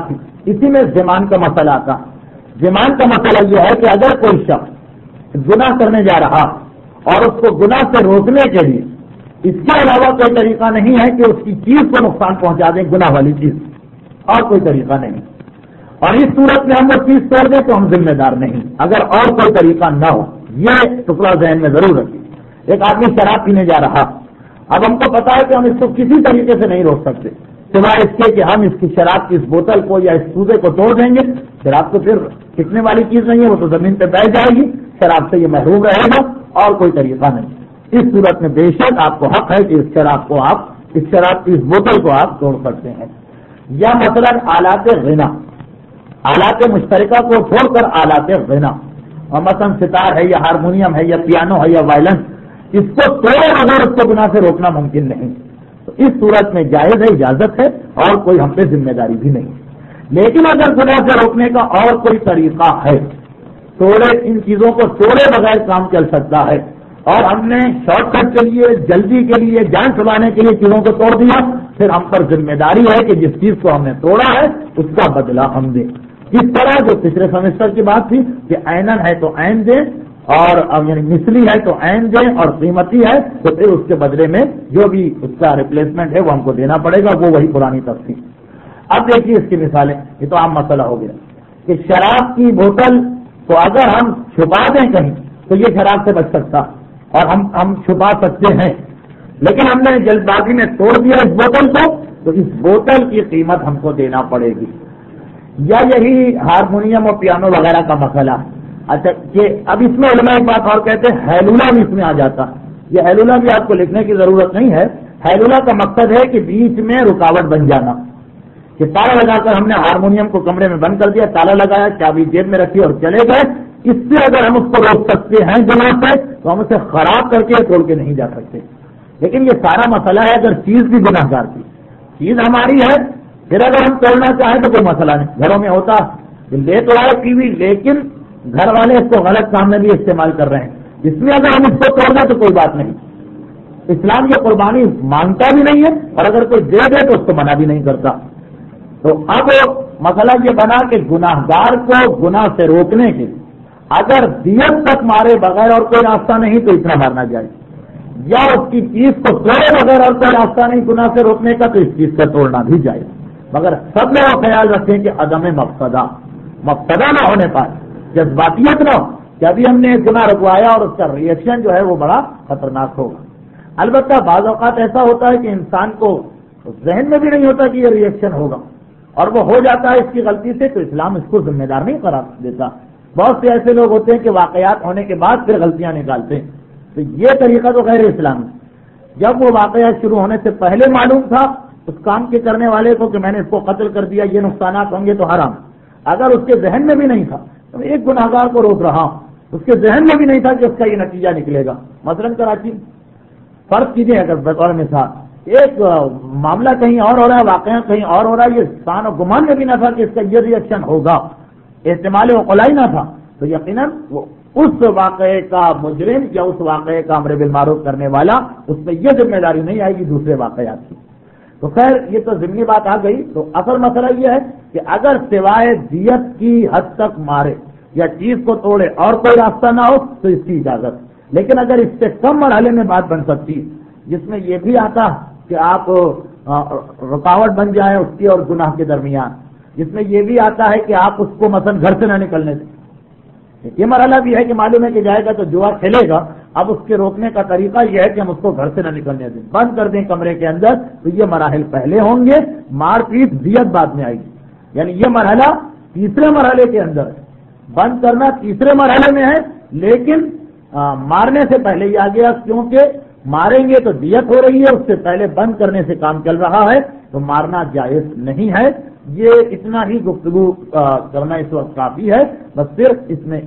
اسی میں زمان کا مسئلہ آتا ہے۔ زمان کا مسئلہ یہ ہے کہ اگر کوئی شخص گناہ کرنے جا رہا اور اس کو گناہ سے روکنے کے لیے اس کے علاوہ کوئی طریقہ نہیں ہے کہ اس کی چیز کو نقصان پہنچا دیں، گناہ والی چیز، اور کوئی طریقہ نہیں، اور اس صورت میں ہم وہ چیز توڑ دیں تو ہم ذمہ دار نہیں، اگر اور کوئی طریقہ نہ ہو۔ یہ ٹکڑا ذہن میں ضرور رکھیے۔ ایک آدمی شراب پینے جا رہا، اب ہم کو پتا ہے کہ ہم اس کو کسی طریقے سے نہیں روک سکتے سوائے اس کے کہ ہم اس کی شراب کی اس بوتل کو یا اس سوزے کو توڑ دیں گے۔ شراب تو پھر پھینکنے والی چیز نہیں ہے، وہ تو زمین پہ بیٹھ جائے گی، شراب سے یہ محروم رہے گا، اور کوئی طریقہ نہیں۔ اس صورت میں بے شک آپ کو حق ہے کہ اس شراب کی اس بوتل کو آپ توڑ سکتے ہیں۔ یا مثلا آلات غنا، آلات مشترکہ کو چھوڑ کر آلات غنا، اور مثلا ستار ہے یا ہارمونیم ہے یا پیانو ہے یا وائلن، اس کو توڑے اگر اس کو گناہ سے روکنا ممکن نہیں، تو اس صورت میں جائز ہے، اجازت ہے، اور کوئی ہم پہ ذمہ داری بھی نہیں۔ لیکن اگر گناہ سے روکنے کا اور کوئی طریقہ ہے، توڑے ان چیزوں کو توڑے بغیر کام چل سکتا ہے، اور ہم نے شارٹ کٹ کے لیے، جلدی کے لیے، جان چھڑانے کے لیے چیزوں کو توڑ دیا، پھر ہم پر ذمہ داری ہے کہ جس چیز کو ہم نے توڑا ہے اس کا بدلہ ہم دیں۔ اس طرح جو پچھلے سیمسٹر کی بات تھی کہ عینن ہے تو عین دیں، اور یعنی مثلی ہے تو عین دیں، اور قیمتی ہے تو پھر اس کے بدلے میں جو بھی اس کا ریپلیسمنٹ ہے وہ ہم کو دینا پڑے گا، وہ وہی پرانی تفصیل۔ اب دیکھیے اس کی مثالیں، یہ تو عام مسئلہ ہو گیا کہ شراب کی بوتل تو اگر ہم چھپا دیں کہیں تو یہ شراب سے بچ سکتا، اور ہم چھپا سکتے ہیں، لیکن ہم نے جلد بازی میں توڑ دیا اس بوتل کو، تو اس بوتل کی قیمت ہم کو دینا پڑے گی۔ یا یہی ہارمونیم اور پیانو وغیرہ کا مسئلہ، اچھا کہ اب اس میں علماء ایک بات اور کہتے ہیں، ہیلولہ بھی اس میں آ جاتا۔ یہ ہیلولہ بھی آپ کو لکھنے کی ضرورت نہیں ہے، ہیلولہ کا مقصد ہے کہ بیچ میں رکاوٹ بن جانا، کہ تالا لگا کر ہم نے ہارمونیم کو کمرے میں بند کر دیا، تالا لگایا، چابی جیب میں رکھی اور چلے گئے، اس سے اگر ہم اس کو روک سکتے ہیں گناہ سے تو ہم اسے خراب کر کے توڑ کے نہیں جا سکتے۔ لیکن یہ سارا مسئلہ ہے اگر چیز بھی گناہ گار کی چیز ہماری ہے، پھر اگر ہم توڑنا چاہیں تو کوئی مسئلہ نہیں۔ گھروں میں ہوتا لے تو آئے ٹی وی، لیکن گھر والے اس کو غلط کام میں بھی استعمال کر رہے ہیں، اس میں اگر ہم اس کو توڑ دیں تو کوئی بات نہیں۔ اسلام یہ قربانی مانگتا بھی نہیں ہے، اور اگر کوئی دے دے تو اس کو منع بھی نہیں کرتا۔ تو اب مسئلہ یہ بنا کہ گناہ گار کو گناہ سے روکنے کے لیے اگر دیت تک مارے بغیر اور کوئی راستہ نہیں تو اتنا مارنا جائے، یا اس کی چیز کو توڑے بغیر اور کوئی راستہ نہیں گناہ سے روکنے کا تو اس چیز سے توڑنا بھی جائے، مگر سب میں وہ خیال رکھیں کہ عدم مقصدہ نہ ہونے پر، جذباتیت نہ ہو کہ ابھی ہم نے گناہ رکوایا اور اس کا ریئیکشن جو ہے وہ بڑا خطرناک ہوگا۔ البتہ بعض اوقات ایسا ہوتا ہے کہ انسان کو ذہن میں بھی نہیں ہوتا کہ یہ ریئیکشن ہوگا، اور وہ ہو جاتا ہے اس کی غلطی سے، تو اسلام اس کو ذمہ دار نہیں قرار دیتا۔ بہت سے ایسے لوگ ہوتے ہیں کہ واقعات ہونے کے بعد پھر غلطیاں نکالتے ہیں، تو یہ طریقہ تو غیر اسلامی۔ جب وہ واقعات شروع ہونے سے پہلے معلوم تھا اس کام کے کرنے والے کو کہ میں نے اس کو قتل کر دیا، یہ نقصانات ہوں گے تو حرام، اگر اس کے ذہن میں بھی نہیں تھا تو ایک گناہگار کو روک رہا ہوں، اس کے ذہن میں بھی نہیں تھا کہ اس کا یہ نتیجہ نکلے گا۔ مثلاً کراچی فرض کیجیے، اگر بطور مثال ایک معاملہ کہیں اور ہو رہا ہے، واقعہ کہیں اور ہو رہا ہے، یہ شان و گمان میں بھی نہ تھا کہ اس کا یہ ریئیکشن ہوگا، احتمال وقلائی نہ تھا، تو یقیناً وہ اس واقعے کا مجرم یا اس واقعے کا امر بالمعروف کرنے والا، اس میں یہ ذمہ داری نہیں آئے گی دوسرے واقعات کی۔ تو خیر یہ تو ضمنی بات آ گئی۔ تو اصل مسئلہ یہ ہے کہ اگر سوائے دیت کی حد تک مارے یا چیز کو توڑے اور کوئی راستہ نہ ہو تو اس کی اجازت، لیکن اگر اس سے کم مرحلے میں بات بن سکتی جس میں یہ بھی آتا کہ آپ رکاوٹ بن جائیں اس کی اور گناہ کے درمیان، جس میں یہ بھی آتا ہے کہ آپ اس کو مثلا گھر سے نہ نکلنے دیں، یہ مرحلہ بھی ہے کہ معلوم ہے کہ جائے گا تو جوا کھیلے گا، اب اس کے روکنے کا طریقہ یہ ہے کہ ہم اس کو گھر سے نہ نکلنے دیں، بند کر دیں کمرے کے اندر، تو یہ مراحل پہلے ہوں گے، مار پیٹ دیت بعد میں آئے گی، یعنی یہ مرحلہ تیسرے مرحلے کے اندر ہے، بند کرنا تیسرے مرحلے میں ہے، لیکن مارنے سے پہلے ہی آ گیا، کیونکہ ماریں گے تو دیت ہو رہی ہے، اس سے پہلے بند کرنے سے کام چل رہا ہے، تو مارنا جائز نہیں ہے۔ یہ اتنا ہی گفتگو کرنا اس وقت کافی ہے، بس صرف اس میں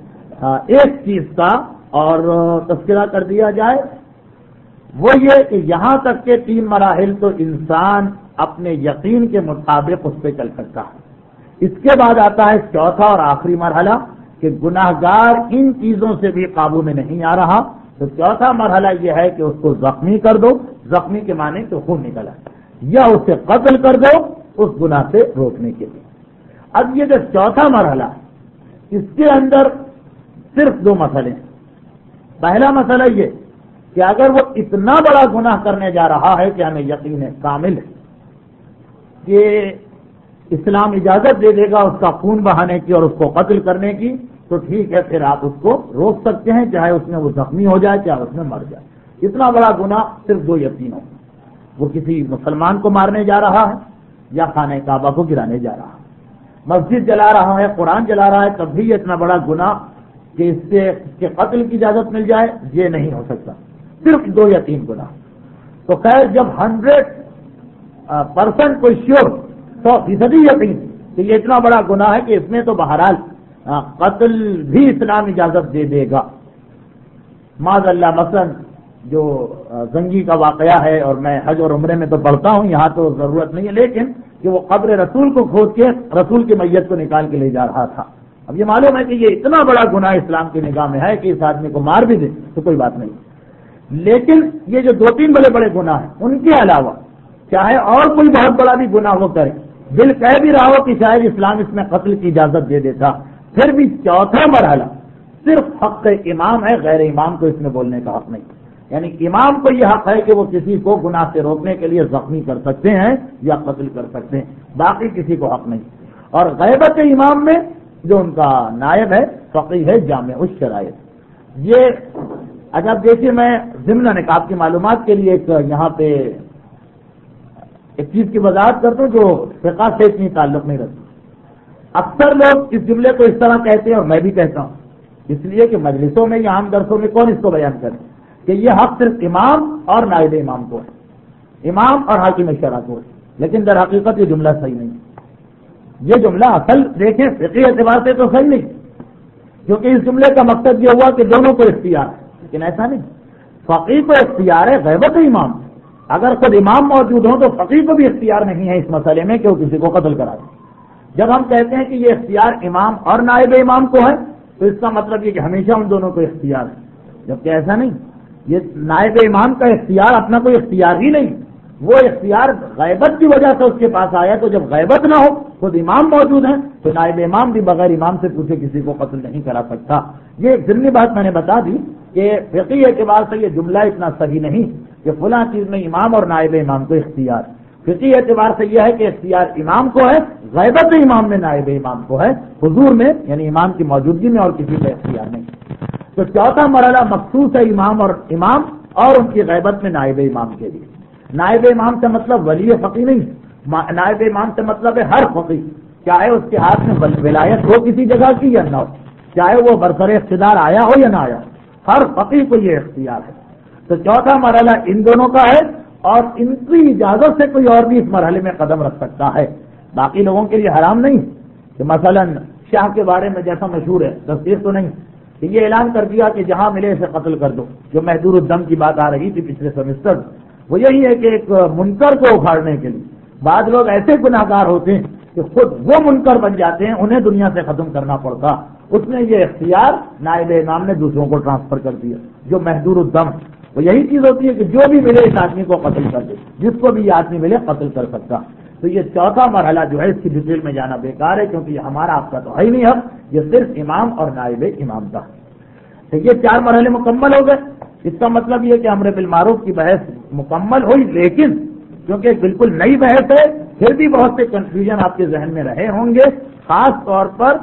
ایک چیز کا اور تذکرہ کر دیا جائے، وہ یہ کہ یہاں تک کہ 3 مراحل تو انسان اپنے یقین کے مطابق اس پہ چل سکتا ہے، اس کے بعد آتا ہے چوتھا اور آخری مرحلہ کہ گناہ گار ان چیزوں سے بھی قابو میں نہیں آ رہا، تو چوتھا مرحلہ یہ ہے کہ اس کو زخمی کر دو، زخمی کے معنی تو خون نکلا، یا اسے قتل کر دو اس گناہ سے روکنے کے لیے۔ اب یہ جو چوتھا مرحلہ اس کے اندر صرف دو مسئلے ہیں. پہلا مسئلہ یہ کہ اگر وہ اتنا بڑا گناہ کرنے جا رہا ہے کہ ہمیں یقین کامل ہے کہ اسلام اجازت دے دے گا اس کا خون بہانے کی اور اس کو قتل کرنے کی، تو ٹھیک ہے، پھر آپ اس کو روک سکتے ہیں، چاہے اس میں وہ زخمی ہو جائے چاہے اس میں مر جائے. اتنا بڑا گناہ صرف دو یقین ہو، وہ کسی مسلمان کو مارنے جا رہا ہے یا خانہ کعبہ کو گرانے جا رہا ہے، مسجد جلا رہا ہے، قرآن جلا رہا ہے، تب بھی اتنا بڑا گناہ کہ اس سے اس کے قتل کی اجازت مل جائے یہ نہیں ہو سکتا. صرف دو یا تین گناہ. تو خیر جب 100% کوئی شیور 100% یقین کہ یہ اتنا بڑا گناہ ہے کہ اس میں تو بہرحال قتل بھی اسلام اجازت دے دے گا. معاذ اللہ مثلا جو زنگی کا واقعہ ہے، اور میں حج اور عمرے میں تو پڑھتا ہوں، یہاں تو ضرورت نہیں ہے، لیکن کہ وہ قبر رسول کو کھود کے رسول کی میت کو نکال کے لے جا رہا تھا. اب یہ معلوم ہے کہ یہ اتنا بڑا گناہ اسلام کی نگاہ میں ہے کہ اس آدمی کو مار بھی دے تو کوئی بات نہیں. لیکن یہ جو دو تین بڑے بڑے گناہ ہیں ان کے علاوہ چاہے اور کوئی بہت بڑا بھی گناہ وہ کرے، دل کہہ بھی رہا ہو کہ شاید اسلام اس میں قتل کی اجازت دے دیتا، پھر بھی چوتھا مرحلہ صرف حق امام ہے، غیر امام کو اس میں بولنے کا حق نہیں. یعنی امام کو یہ حق ہے کہ وہ کسی کو گناہ سے روکنے کے لیے زخمی کر سکتے ہیں یا قتل کر سکتے ہیں، باقی کسی کو حق نہیں. اور غیبت امام میں جو ان کا نائب ہے فقیہ ہے جامع الشرائط. یہ اچھا دیکھیے، میں ضمن نکاب کی معلومات کے لیے ایک یہاں پہ ایک چیز کی وضاحت کرتا ہوں جو فقہ سے اتنی تعلق نہیں رکھتی. اکثر لوگ اس جملے کو اس طرح کہتے ہیں اور میں بھی کہتا ہوں، اس لیے کہ مجلسوں میں یا عام درسوں میں کون اس کو بیان کرے کہ یہ حق صرف امام اور نائب امام کو ہے، امام اور حاکم شرع کو ہے. لیکن در حقیقت یہ جملہ صحیح نہیں. یہ جملہ اصل دیکھیں فقہی اعتبار سے تو صحیح نہیں، کیونکہ اس جملے کا مقصد یہ ہوا کہ دونوں کو اختیار ہے، لیکن ایسا نہیں. فقیہ کو اختیار ہے غیبت امام. اگر خود امام موجود ہوں تو فقیہ کو بھی اختیار نہیں ہے اس مسئلے میں کہ وہ کسی کو قتل کرا دے. جب ہم کہتے ہیں کہ یہ اختیار امام اور نائب امام کو ہے تو اس کا مطلب یہ کہ ہمیشہ ان دونوں کو اختیار ہے، جبکہ ایسا نہیں. یہ نائب امام کا اختیار اپنا کوئی اختیار ہی نہیں، وہ اختیار غیبت کی وجہ سے اس کے پاس آیا. تو جب غیبت نہ ہو خود امام موجود ہیں تو نائب امام بھی بغیر امام سے پوچھے کسی کو قتل نہیں کرا سکتا. یہ ایک ضمنی بات میں نے بتا دی کہ فقہی اعتبار سے یہ جملہ اتنا صحیح نہیں کہ فلاں چیز میں امام اور نائب امام کو اختیار. فقہی اعتبار سے یہ ہے کہ اختیار امام کو ہے، غیبت امام میں نائب امام کو ہے، حضور میں یعنی امام کی موجودگی میں اور کسی کا اختیار نہیں. تو چوتھا مرحلہ مخصوص ہے امام اور ان کی غیبت میں نائب امام کے لیے. نائب امام سے مطلب ولی فقیہ نہیں، نائب امام سے مطلب ہے ہر فقیہ، چاہے اس کے ہاتھ میں ولایت ہو کسی جگہ کی یا نہ ہو، چاہے وہ برسر اقتدار آیا ہو یا نہ آیا، ہر فقیہ کو یہ اختیار ہے. تو چوتھا مرحلہ ان دونوں کا ہے اور ان کی اجازت سے کوئی اور بھی اس مرحلے میں قدم رکھ سکتا ہے. باقی لوگوں کے لیے حرام نہیں کہ مثلا شاہ کے بارے میں جیسا مشہور ہے، تصدیق تو نہیں کہ یہ اعلان کر دیا کہ جہاں ملے اسے قتل کر دو. جو محدور الدم کی بات آ رہی تھی پچھلے سیمسٹر، وہ یہی ہے کہ ایک منکر کو اکھاڑنے کے لیے بعض لوگ ایسے گناہ گار ہوتے ہیں کہ خود وہ منکر بن جاتے ہیں، انہیں دنیا سے ختم کرنا پڑتا. اس میں یہ اختیار نائب امام نے دوسروں کو ٹرانسفر کر دیا. جو محدور الدم وہ یہی چیز ہوتی ہے کہ جو بھی ملے اس آدمی کو قتل کر دے، جس کو بھی یہ آدمی ملے قتل کر سکتا. تو یہ چوتھا مرحلہ جو ہے اس کی ڈیٹیل میں جانا بیکار ہے، کیونکہ یہ ہمارا آپ کا تو ہے ہی نہیں. اب یہ صرف امام اور نائب امام کا. تو یہ چار مرحلے مکمل ہو گئے. اس کا مطلب یہ کہ امر بالمعروف کی بحث مکمل ہوئی، لیکن کیونکہ بالکل نئی بحث ہے پھر بھی بہت سے کنفیوژن آپ کے ذہن میں رہے ہوں گے، خاص طور پر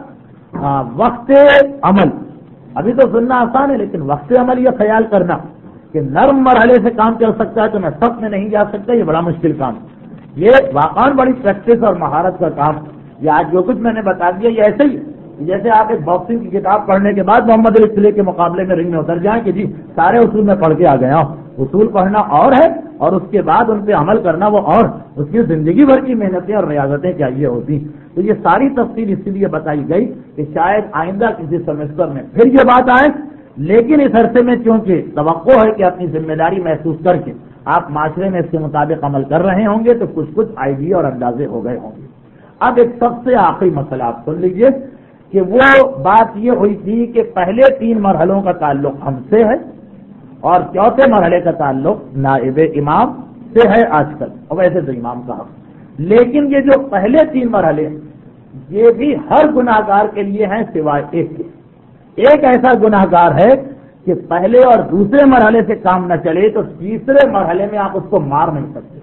وقت عمل. ابھی تو سننا آسان ہے، لیکن وقت عمل یہ خیال کرنا کہ نرم مرحلے سے کام چل سکتا ہے تو میں سخت میں نہیں جا سکتا، یہ بڑا مشکل کام ہے. یہ واقعی بڑی پریکٹس اور مہارت کا کام. یہ آج جو کچھ میں نے بتا دیا یہ ایسے ہی جیسے آپ ایک باکسنگ کی کتاب پڑھنے کے بعد محمد علی قلعے کے مقابلے میں رنگ میں اتر جائیں کہ جی سارے اصول میں پڑھ کے آ گیا ہوں. اصول پڑھنا اور ہے اور اس کے بعد ان پہ عمل کرنا وہ اور. اس کی زندگی بھر کی محنتیں اور ریاضتیں چاہیے ہوتی. تو یہ ساری تفصیل اسی لیے بتائی گئی کہ شاید آئندہ کسی سیمسٹر میں پھر یہ بات آئے، لیکن اس عرصے میں چونکہ توقع ہے کہ اپنی ذمہ داری محسوس کر کے آپ معاشرے میں اس کے مطابق عمل کر رہے ہوں گے تو کچھ آئیڈیا اور اندازے ہو گئے ہوں گے. اب ایک سب سے آخری مسئلہ آپ سن لیجئے کہ وہ بات یہ ہوئی تھی کہ پہلے 3 مرحلوں کا تعلق ہم سے ہے اور چوتھے مرحلے کا تعلق نائب امام سے ہے آج کل، اور ویسے تو امام کا حق. لیکن یہ جو پہلے 3 مرحلے یہ بھی ہر گناہگار کے لیے ہیں سوائے ایک کے. ایک ایسا گناہگار ہے کہ پہلے اور دوسرے مرحلے سے کام نہ چلے تو تیسرے مرحلے میں آپ اس کو مار نہیں سکتے.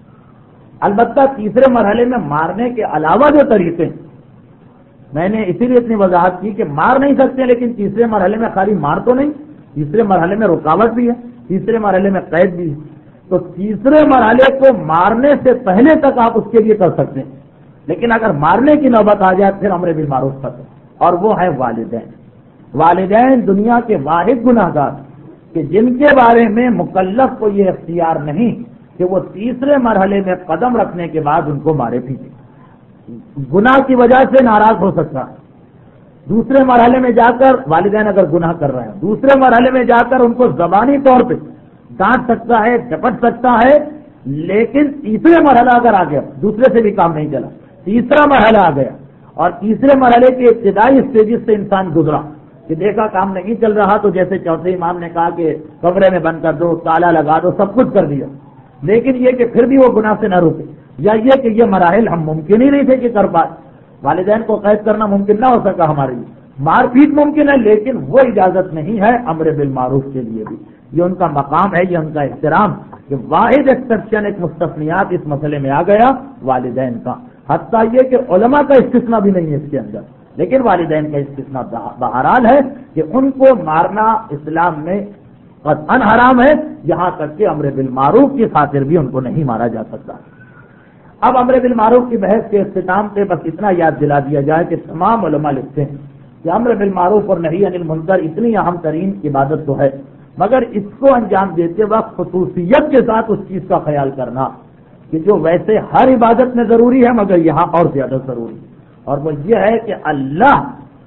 البتہ تیسرے مرحلے میں مارنے کے علاوہ جو طریقے ہیں، میں نے اسی لیے اتنی وضاحت کی کہ مار نہیں سکتے، لیکن تیسرے مرحلے میں خالی مار تو نہیں، تیسرے مرحلے میں رکاوٹ بھی ہے، تیسرے مرحلے میں قید بھی ہے. تو تیسرے مرحلے کو مارنے سے پہلے تک آپ اس کے لیے کر سکتے ہیں، لیکن اگر مارنے کی نوبت آ جائے پھر امر بالمعروف ختم. اور وہ ہے والدین. والدین دنیا کے واحد گناہگار کہ جن کے بارے میں مکلف کو یہ اختیار نہیں کہ وہ تیسرے مرحلے میں قدم رکھنے کے بعد ان کو مارے پیٹے. گناہ کی وجہ سے ناراض ہو سکتا ہے، دوسرے مرحلے میں جا کر والدین اگر گناہ کر رہے ہیں دوسرے مرحلے میں جا کر ان کو زبانی طور پہ ڈانٹ سکتا ہے، ڈپٹ سکتا ہے، لیکن تیسرے مرحلہ اگر آ گیا دوسرے سے بھی کام نہیں چلا، تیسرا مرحلہ آ گیا اور تیسرے مرحلے کے ابتدائی اسٹیجز سے انسان گزرا کہ دیکھا کام نہیں چل رہا تو جیسے چوتھے امام نے کہا کہ کمرے میں بند کر دو، تالا لگا دو، سب کچھ کر دیا، لیکن یہ کہ پھر بھی وہ گناہ سے نہ روکے، یا یہ کہ یہ مراحل ہم ممکن ہی نہیں تھے کہ کر پائے. والدین کو قید کرنا ممکن نہ ہو سکا ہمارے لیے، مار پیٹ ممکن ہے، لیکن وہ اجازت نہیں ہے امر بالمعروف کے لیے بھی. یہ ان کا مقام ہے، یہ ان کا احترام کہ واحد ایکسپشن ایک مستثنیات اس مسئلے میں آ گیا والدین کا. حتیٰ یہ کہ علماء کا استثناء بھی نہیں ہے اس کے اندر، لیکن والدین کا استثناء بہرحال ہے کہ ان کو مارنا اسلام میں قطعاً حرام ہے، یہاں تک کہ امر بالمعروف کی خاطر بھی ان کو نہیں مارا جا سکتا. اب امر بالمعروف کی بحث کے اختتام پہ بس اتنا یاد دلا دیا جائے کہ تمام علماء لکھتے ہیں کہ امر بالمعروف اور نہی عن المنکر اتنی اہم ترین عبادت تو ہے، مگر اس کو انجام دیتے وقت خصوصیت کے ساتھ اس چیز کا خیال کرنا کہ جو ویسے ہر عبادت میں ضروری ہے مگر یہاں اور زیادہ ضروری ہے، اور وہ یہ ہے کہ اللہ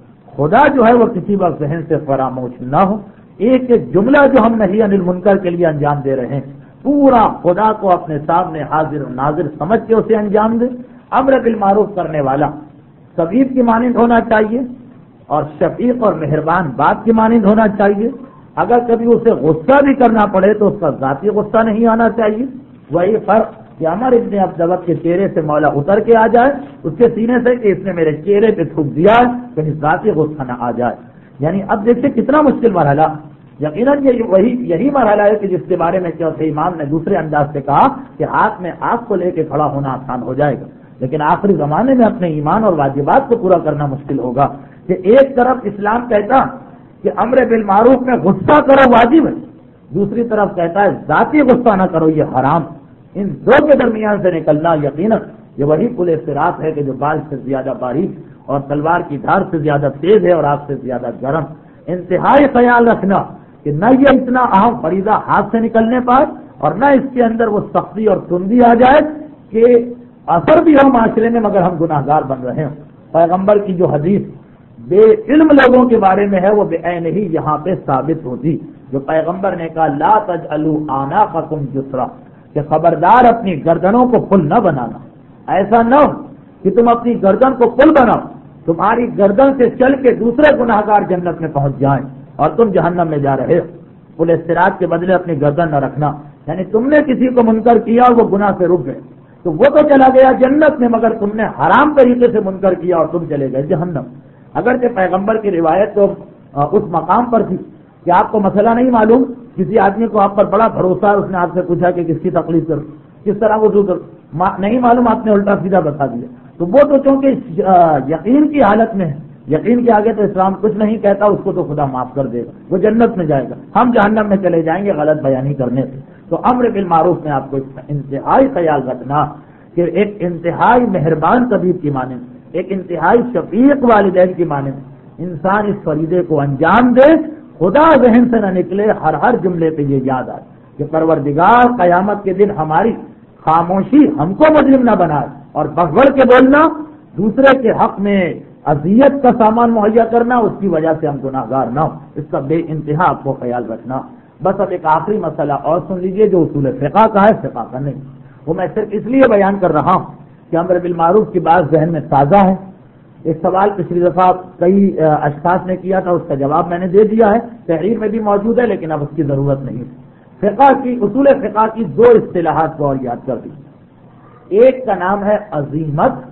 خدا جو ہے وہ کسی وقت ذہن سے فراموش نہ ہو. ایک ایک جملہ جو ہم نہی عن المنکر کے لیے انجام دے رہے ہیں پورا خدا کو اپنے سامنے حاضر و ناظر سمجھ کے اسے انجام دے. امر بالمعروف کرنے والا طبیب کی مانند ہونا چاہیے اور شفیق اور مہربان باپ کی مانند ہونا چاہیے. اگر کبھی اسے غصہ بھی کرنا پڑے تو اس کا ذاتی غصہ نہیں آنا چاہیے. وہی فرق کہ عمر ابن عبدوت کے چہرے سے مولا اتر کے آ جائے اس کے سینے سے کہ اس نے میرے چہرے پہ تھوک دیا ہے، کہیں ذاتی غصہ نہ آ جائے. یعنی اب دیکھتے کتنا مشکل مرحلہ. یقیناً یہی مرحلہ ہے کہ جس کے بارے میں چوتھے امام نے دوسرے انداز سے کہا کہ ہاتھ میں آگ کو لے کے کھڑا ہونا آسان ہو جائے گا، لیکن آخری زمانے میں اپنے ایمان اور واجبات کو پورا کرنا مشکل ہوگا. کہ ایک طرف اسلام کہتا کہ امر بالمعروف میں غصہ کرو واجب ہے، دوسری طرف کہتا ہے ذاتی غصہ نہ کرو یہ حرام. ان دو کے درمیان سے نکلنا یقیناً یہ وہی پل صراط ہے کہ جو بال سے زیادہ باریک اور تلوار کی دھار سے زیادہ تیز ہے اور آگ سے زیادہ گرم. انتہائی خیال رکھنا کہ نہ یہ اتنا اہم فریضہ ہاتھ سے نکلنے پائے اور نہ اس کے اندر وہ سختی اور تندی آ جائے کہ اثر بھی ہو معاشرے میں مگر ہم گناہگار بن رہے ہیں. پیغمبر کی جو حدیث بے علم لوگوں کے بارے میں ہے وہ بے عین ہی یہاں پہ ثابت ہوتی، جو پیغمبر نے کہا لا تجعلوا اعناقکم جسرا، کہ خبردار اپنی گردنوں کو پل نہ بنانا. ایسا نہ ہو کہ تم اپنی گردن کو پل بناؤ، تمہاری گردن سے چل کے دوسرے گناہگار جنت میں پہنچ جائیں اور تم جہنم میں جا رہے ہو. پل صراط کے بدلے اپنی گردن نہ رکھنا، یعنی تم نے کسی کو منکر کیا اور وہ گناہ سے رک گئے تو وہ تو چلا گیا جنت میں، مگر تم نے حرام طریقے سے منکر کیا اور تم چلے گئے جہنم. اگرچہ پیغمبر کی روایت تو اس مقام پر تھی کہ آپ کو مسئلہ نہیں معلوم، کسی آدمی کو آپ پر بڑا بھروسہ ہے، اس نے آپ سے پوچھا کہ کس کی تکلیف کرو، کس طرح وضو کرو، نہیں معلوم، آپ نے الٹا سیدھا بتا دیا. تو وہ تو چونکہ یقین کی حالت میں ہے، یقین کے آگے تو اسلام کچھ نہیں کہتا، اس کو تو خدا معاف کر دے گا، وہ جنت میں جائے گا، ہم جہنم میں چلے جائیں گے غلط بیانی کرنے سے. تو امر بالمعروف میں آپ کو انتہائی خیال رکھنا کہ ایک انتہائی مہربان طبیب کی مانند، ایک انتہائی شفیق والدین کی مانند انسان اس فریضے کو انجام دے. خدا ذہن سے نہ نکلے، ہر جملے پہ یہ یاد آئے کہ پروردگار قیامت کے دن ہماری خاموشی ہم کو مجرم نہ بنائے اور بڑھ بڑھ کے بولنا، دوسرے کے حق میں اذیت کا سامان مہیا کرنا، اس کی وجہ سے ہم گناہگار نہ ہو، اس کا بے انتہا آپ کو خیال رکھنا. بس اب ایک آخری مسئلہ اور سن لیجئے جو اصول فقہ کا ہے، فقہ کا نہیں. وہ میں صرف اس لیے بیان کر رہا ہوں کہ امر بالمعروف کی بات ذہن میں تازہ ہے. ایک سوال پچھلی دفعہ کئی اشخاص نے کیا تھا، اس کا جواب میں نے دے دیا ہے، تحریر میں بھی موجود ہے، لیکن اب اس کی ضرورت نہیں. فقہ کی اصول فقہ کی دو اصطلاحات کو اور یاد کر دی. ایک کا نام ہے عزیمت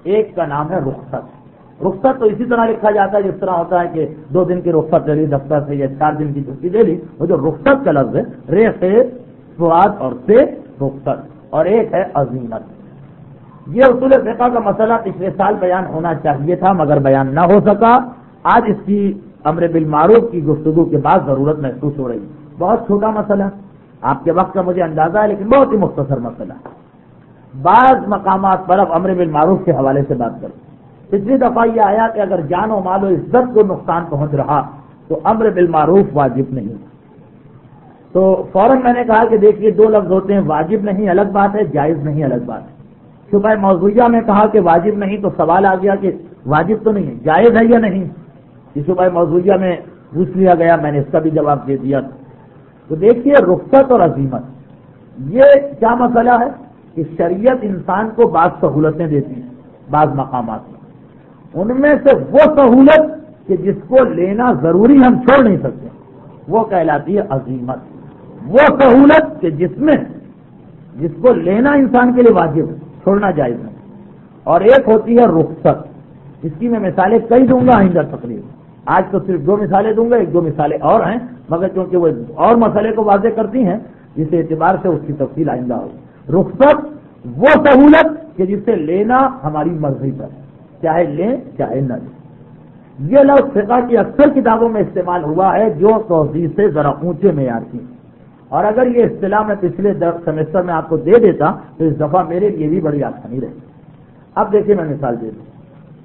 ایک کا نام ہے رخصت۔ رخصت تو اسی طرح لکھا جاتا ہے جس طرح ہوتا ہے کہ 2 دن کی رخصت لے لی دفتر سے یا 4 دن کی چھٹی لے لی، وہ جو رخصت کا لفظ ہے رے سے سواد اور سے رخصت، اور ایک ہے عزیمت۔ یہ اصول فقہ کا مسئلہ پچھلے سال بیان ہونا چاہیے تھا مگر بیان نہ ہو سکا۔ آج اس کی امر بالمعروف کی گفتگو کے بعد ضرورت محسوس ہو رہی ہے۔ بہت چھوٹا مسئلہ، آپ کے وقت کا مجھے اندازہ ہے، لیکن بہت ہی مختصر مسئلہ۔ بعض مقامات پر اب امر بالمعروف کے حوالے سے بات کریں۔ پچھلی دفعہ یہ آیا کہ اگر جان و مال و عزت کو نقصان پہنچ رہا تو امر بالمعروف واجب نہیں، تو فوراً میں نے کہا کہ دیکھیے 2 لفظ ہوتے ہیں، واجب نہیں الگ بات ہے، جائز نہیں الگ بات ہے۔ شبہ موضوعیہ میں کہا کہ واجب نہیں تو سوال آ گیا کہ واجب تو نہیں ہے، جائز ہے یا نہیں؟ یہ شبہ موضوعیہ میں پوچھ لیا گیا، میں نے اس کا بھی جواب دے دیا۔ تو دیکھیے رخصت اور عزیمت یہ کیا مسئلہ ہے کہ شریعت انسان کو بعض سہولتیں دیتی ہے بعض مقامات میں، ان میں سے وہ سہولت کہ جس کو لینا ضروری ہم چھوڑ نہیں سکتے وہ کہلاتی ہے عزیمت۔ وہ سہولت کہ جس کو لینا انسان کے لیے واجب ہے، چھوڑنا جائز نہیں۔ اور ایک ہوتی ہے رخصت، اس کی میں مثالیں کئی دوں گا آئندہ تقریر میں۔ آج تو صرف 2 مثالیں دوں گا، 1-2 مثالیں اور ہیں مگر کیونکہ وہ اور مسئلے کو واضح کرتی ہیں اس اعتبار سے اس کی تفصیل آئندہ ہوگی۔ رخصت وہ سہولت کہ جسے لینا ہماری مرضی پر ہے، چاہے لیں چاہے نہ لیں۔ یہ لفظ فقہ کی اکثر کتابوں میں استعمال ہوا ہے جو توضیح سے ذرا اونچے معیار کی، اور اگر یہ اصطلاح میں پچھلے سیمسٹر میں آپ کو دے دیتا تو اس دفعہ میرے لیے بھی بڑی آسانی رہی۔ اب دیکھیے میں مثال دے دوں۔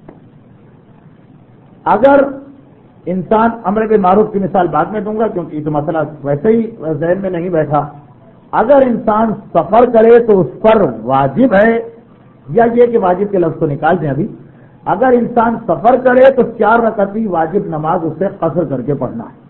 اگر انسان امر بالمعروف کی مثال بعد میں دوں گا کیونکہ یہ تو مسئلہ ویسے ہی ذہن میں نہیں بیٹھا۔ اگر انسان سفر کرے تو اس پر واجب ہے، یا یہ کہ واجب کے لفظ کو نکال دیں ابھی، اگر انسان سفر کرے تو 4 رکعتی واجب نماز اسے قصر کر کے پڑھنا ہے۔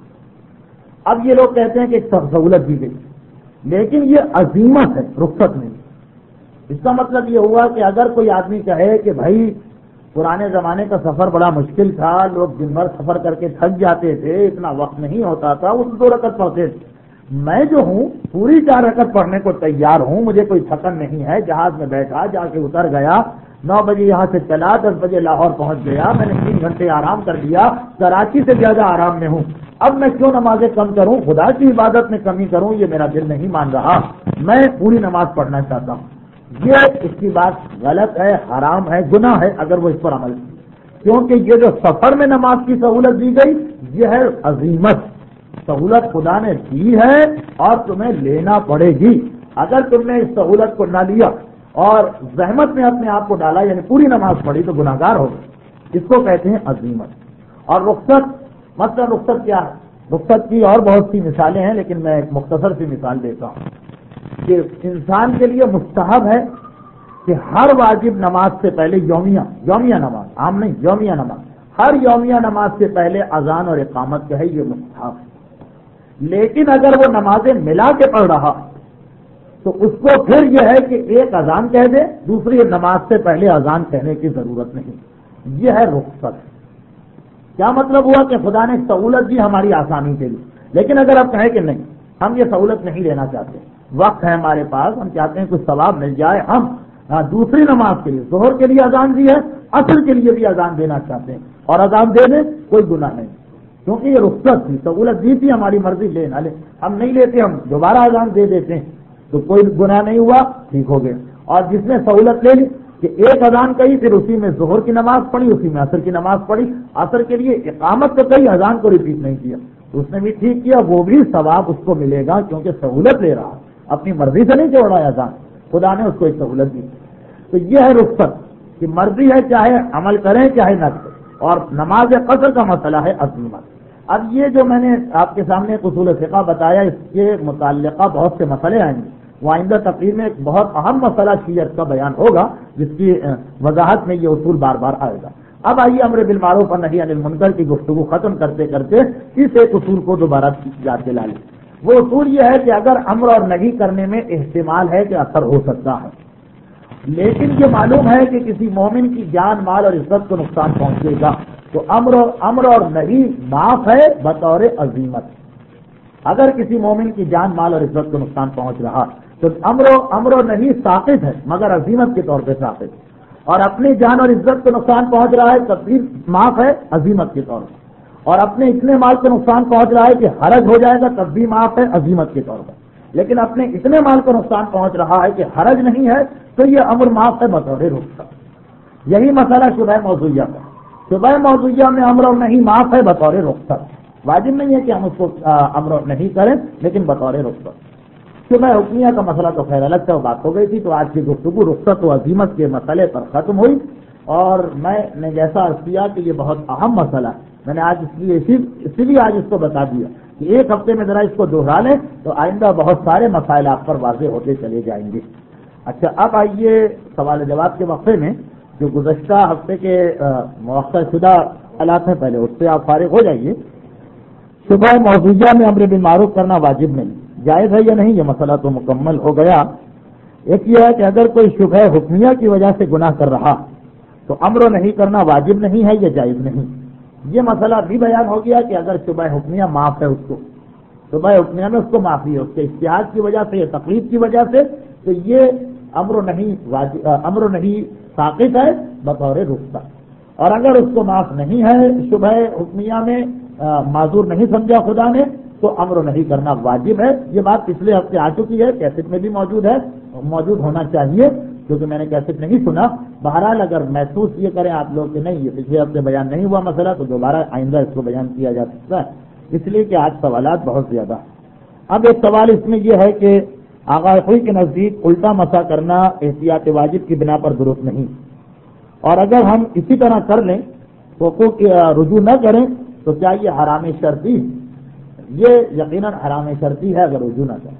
اب یہ لوگ کہتے ہیں کہ ایک سہولت دی گئی، لیکن یہ عزیمت ہے، رخصت نہیں۔ اس کا مطلب یہ ہوا کہ اگر کوئی آدمی کہے کہ بھائی پرانے زمانے کا سفر بڑا مشکل تھا، لوگ دن بھر سفر کر کے تھک جاتے تھے، اتنا وقت نہیں ہوتا تھا، اس 2 رکعت پڑھتے تھے، میں جو ہوں پوری 4 رکعت پڑھنے کو تیار ہوں، مجھے کوئی تھکن نہیں ہے، جہاز میں بیٹھا جا کے اتر گیا، 9 بجے یہاں سے چلا، 10 بجے لاہور پہنچ گیا، میں نے 3 گھنٹے آرام کر لیا، کراچی سے زیادہ آرام میں ہوں، اب میں کیوں نمازیں کم کروں، خدا کی عبادت میں کمی کروں، یہ میرا دل نہیں مان رہا، میں پوری نماز پڑھنا چاہتا ہوں۔ یہ اس کی بات غلط ہے، حرام ہے، گناہ ہے اگر وہ اس پر عمل کرے، کیونکہ یہ جو سفر میں نماز کی سہولت دی گئی یہ ہے عزیمت، سہولت خدا نے دی ہے اور تمہیں لینا پڑے گی۔ اگر تم نے اس سہولت کو نہ لیا اور زحمت میں اپنے آپ کو ڈالا یعنی پوری نماز پڑھی تو گناہگار ہو گئے، اس کو کہتے ہیں عزیمت۔ اور رخصت، مثلا رخصت کیا ہے؟ رخصت کی اور بہت سی مثالیں ہیں لیکن میں ایک مختصر سی مثال دیتا ہوں کہ انسان کے لیے مستحب ہے کہ ہر واجب نماز سے پہلے یومیہ نماز، عام نہیں، یومیہ نماز، ہر یومیہ نماز سے پہلے اذان اور اقامت کہے، یہ مستحب ہے۔ لیکن اگر وہ نمازیں ملا کے پڑھ رہا تو اس کو پھر یہ ہے کہ ایک اذان کہہ دے، دوسری نماز سے پہلے اذان کہنے کی ضرورت نہیں۔ یہ ہے رخصت۔ کیا مطلب ہوا کہ خدا نے سہولت دی ہماری آسانی کے لیے، لیکن اگر آپ کہیں کہ نہیں ہم یہ سہولت نہیں لینا چاہتے، وقت ہے ہمارے پاس، ہم چاہتے ہیں کچھ ثواب مل جائے، ہم دوسری نماز کے لیے، ظہر کے لیے اذان دی ہے، عصر کے لیے بھی اذان دینا چاہتے ہیں اور اذان دے دیں، کوئی گناہ نہیں، کیونکہ یہ رخصت تھی، سہولت دی تھی، ہماری مرضی لے نہ لے، ہم نہیں لیتے، ہم دوبارہ اذان دے دیتے ہیں تو کوئی گناہ نہیں ہوا، ٹھیک ہو گیا۔ اور جس نے سہولت لے لی کہ ایک اذان کہی پھر اسی میں ظہر کی نماز پڑھی، اسی میں عصر کی نماز پڑھی، عصر کے لیے اقامت تو کئی، اذان کو ریپیٹ نہیں کیا، تو اس نے بھی ٹھیک کیا، وہ بھی ثواب اس کو ملے گا کیونکہ سہولت لے رہا، اپنی مرضی سے نہیں چھوڑ رہا ہے اذان، خدا نے اس کو ایک سہولت دی۔ تو یہ ہے رخصت کہ مرضی ہے، چاہے عمل کریں چاہے نہ کریں۔ اور نماز قصر کا مسئلہ ہے عزیمت۔ اب یہ جو میں نے آپ کے سامنے اصول فقہ بتایا، اس کے متعلقہ بہت سے مسئلے آئیں گے، وہ آئندہ تقریر میں ایک بہت اہم مسئلہ شیعت کا بیان ہوگا جس کی وضاحت میں یہ اصول بار بار آئے گا۔ اب آئیے امر بالمعروف اور نہی عن المنکر کی گفتگو ختم کرتے کرتے اس ایک اصول کو دوبارہ یاد دلا لیں۔ وہ اصول یہ ہے کہ اگر امر اور نہی کرنے میں احتمال ہے کہ اثر ہو سکتا ہے، لیکن یہ معلوم ہے کہ کسی مومن کی جان، مال اور عزت کو نقصان پہنچے گا، تو امر اور نہی معاف ہے بطور عزیمت۔ اگر کسی مومن کی جان، مال اور عزت کو نقصان پہنچ رہا تو امر و نہی ساقط ہے مگر عزیمت کے طور پہ ساقط۔ اور اپنی جان اور عزت کو نقصان پہنچ رہا ہے تب بھی معاف ہے عزیمت کے طور پر، اور اپنے اتنے مال کو نقصان پہنچ رہا ہے کہ حرج ہو جائے گا تب بھی معاف ہے عزیمت کے طور پر، لیکن اپنے اتنے مال کو نقصان پہنچ رہا ہے کہ حرج نہیں ہے تو یہ امر معاف ہے بطور رخصت۔ یہی مسئلہ شبہ موضوعیہ کا، شبہ موضوعیہ میں امر اور نہیں معاف ہے بطور رخصت، واجب نہیں ہے کہ ہم اس کو امر اور نہیں کریں لیکن بطور رخصت۔ شبہ حکمیہ کا مسئلہ تو خیر الگ سے بات ہو گئی تھی، تو آج کی گفتگو رخصت و عزیمت کے مسئلے پر ختم ہوئی، اور میں نے جیسا عرض کیا کہ یہ بہت اہم مسئلہ ہے، میں نے آج اسی لیے آج اس کو بتا دیا کہ ایک ہفتے میں ذرا اس کو دوہرا لیں تو آئندہ بہت سارے مسائل آپ پر واضح ہوتے چلے جائیں گے۔ اچھا، اب آئیے سوال جواب کے وقفے میں جو گزشتہ ہفتے کے موقع شدہ حالات ہیں پہلے اس سے آپ فارغ ہو جائیے۔ شبہ موضوعیہ میں امر بالمعروف کرنا واجب نہیں، جائز ہے یا نہیں یہ مسئلہ تو مکمل ہو گیا۔ ایک یہ ہے کہ اگر کوئی شبہ حکمیہ کی وجہ سے گناہ کر رہا تو امر نہیں کرنا واجب نہیں ہے، یہ جائز نہیں۔ یہ مسئلہ بھی بیان ہو گیا کہ اگر شبہ حکمیہ معاف ہے، اس کو شبہ حکمیہ میں اس کو معافی ہے، اس کے اجتہاد کی وجہ سے یا تقلید کی وجہ سے، تو یہ امر نہیں ساقط ہے بطور رخصت۔ اور اگر اس کو معاف نہیں ہے شبہ حکمیہ میں، معذور نہیں سمجھا خدا نے، تو امر نہیں کرنا واجب ہے۔ یہ بات پچھلے ہفتے آ چکی ہے، کیسٹ میں بھی موجود ہے، موجود ہونا چاہیے کیونکہ میں نے کیسٹ نہیں سنا۔ بہرحال اگر محسوس یہ کریں آپ لوگ کہ نہیں یہ پچھلے ہفتے بیان نہیں ہوا مسئلہ، تو دوبارہ آئندہ اس کو بیان کیا جا سکتا ہے، اس لیے کہ آج سوالات بہت زیادہ۔ اب ایک سوال اس میں یہ ہے کہ آغا خوئی کے نزدیک الٹا مسا کرنا احتیاط واجب کی بنا پر درست نہیں، اور اگر ہم اسی طرح کر لیں تو رجوع نہ کریں تو کیا یہ حرام شرطی؟ یہ یقیناً حرام شرطی ہے اگر رجوع نہ کریں،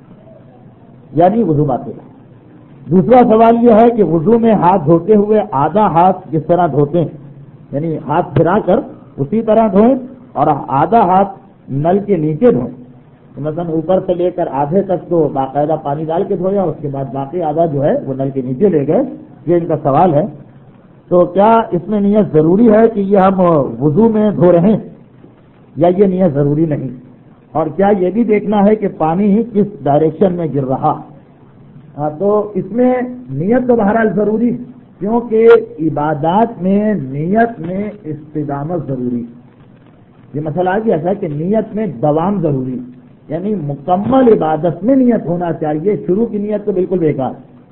یعنی وضو باطل ہے۔ دوسرا سوال یہ ہے کہ وضو میں ہاتھ دھوتے ہوئے آدھا ہاتھ جس طرح دھوتے ہیں، یعنی ہاتھ پھرا کر اسی طرح دھوئیں، اور آدھا ہاتھ نل کے نیچے دھوئیں، مثلا اوپر سے لے کر آدھے تک تو باقاعدہ پانی ڈال کے دھویا، اس کے بعد باقی آدھا جو ہے وہ نل کے نیچے لے گئے، یہ ان کا سوال ہے۔ تو کیا اس میں نیت ضروری ہے کہ یہ ہم وضو میں دھو رہے ہیں یا یہ نیت ضروری نہیں؟ اور کیا یہ بھی دیکھنا ہے کہ پانی کس ڈائریکشن میں گر رہا؟ تو اس میں نیت تو بہرحال ضروری، کیونکہ عبادات میں نیت میں استدامت ضروری۔ یہ مسئلہ آ گیا تھا کہ نیت میں دوام ضروری، یعنی مکمل عبادت میں نیت ہونا چاہیے، شروع کی نیت تو بالکل بیکار،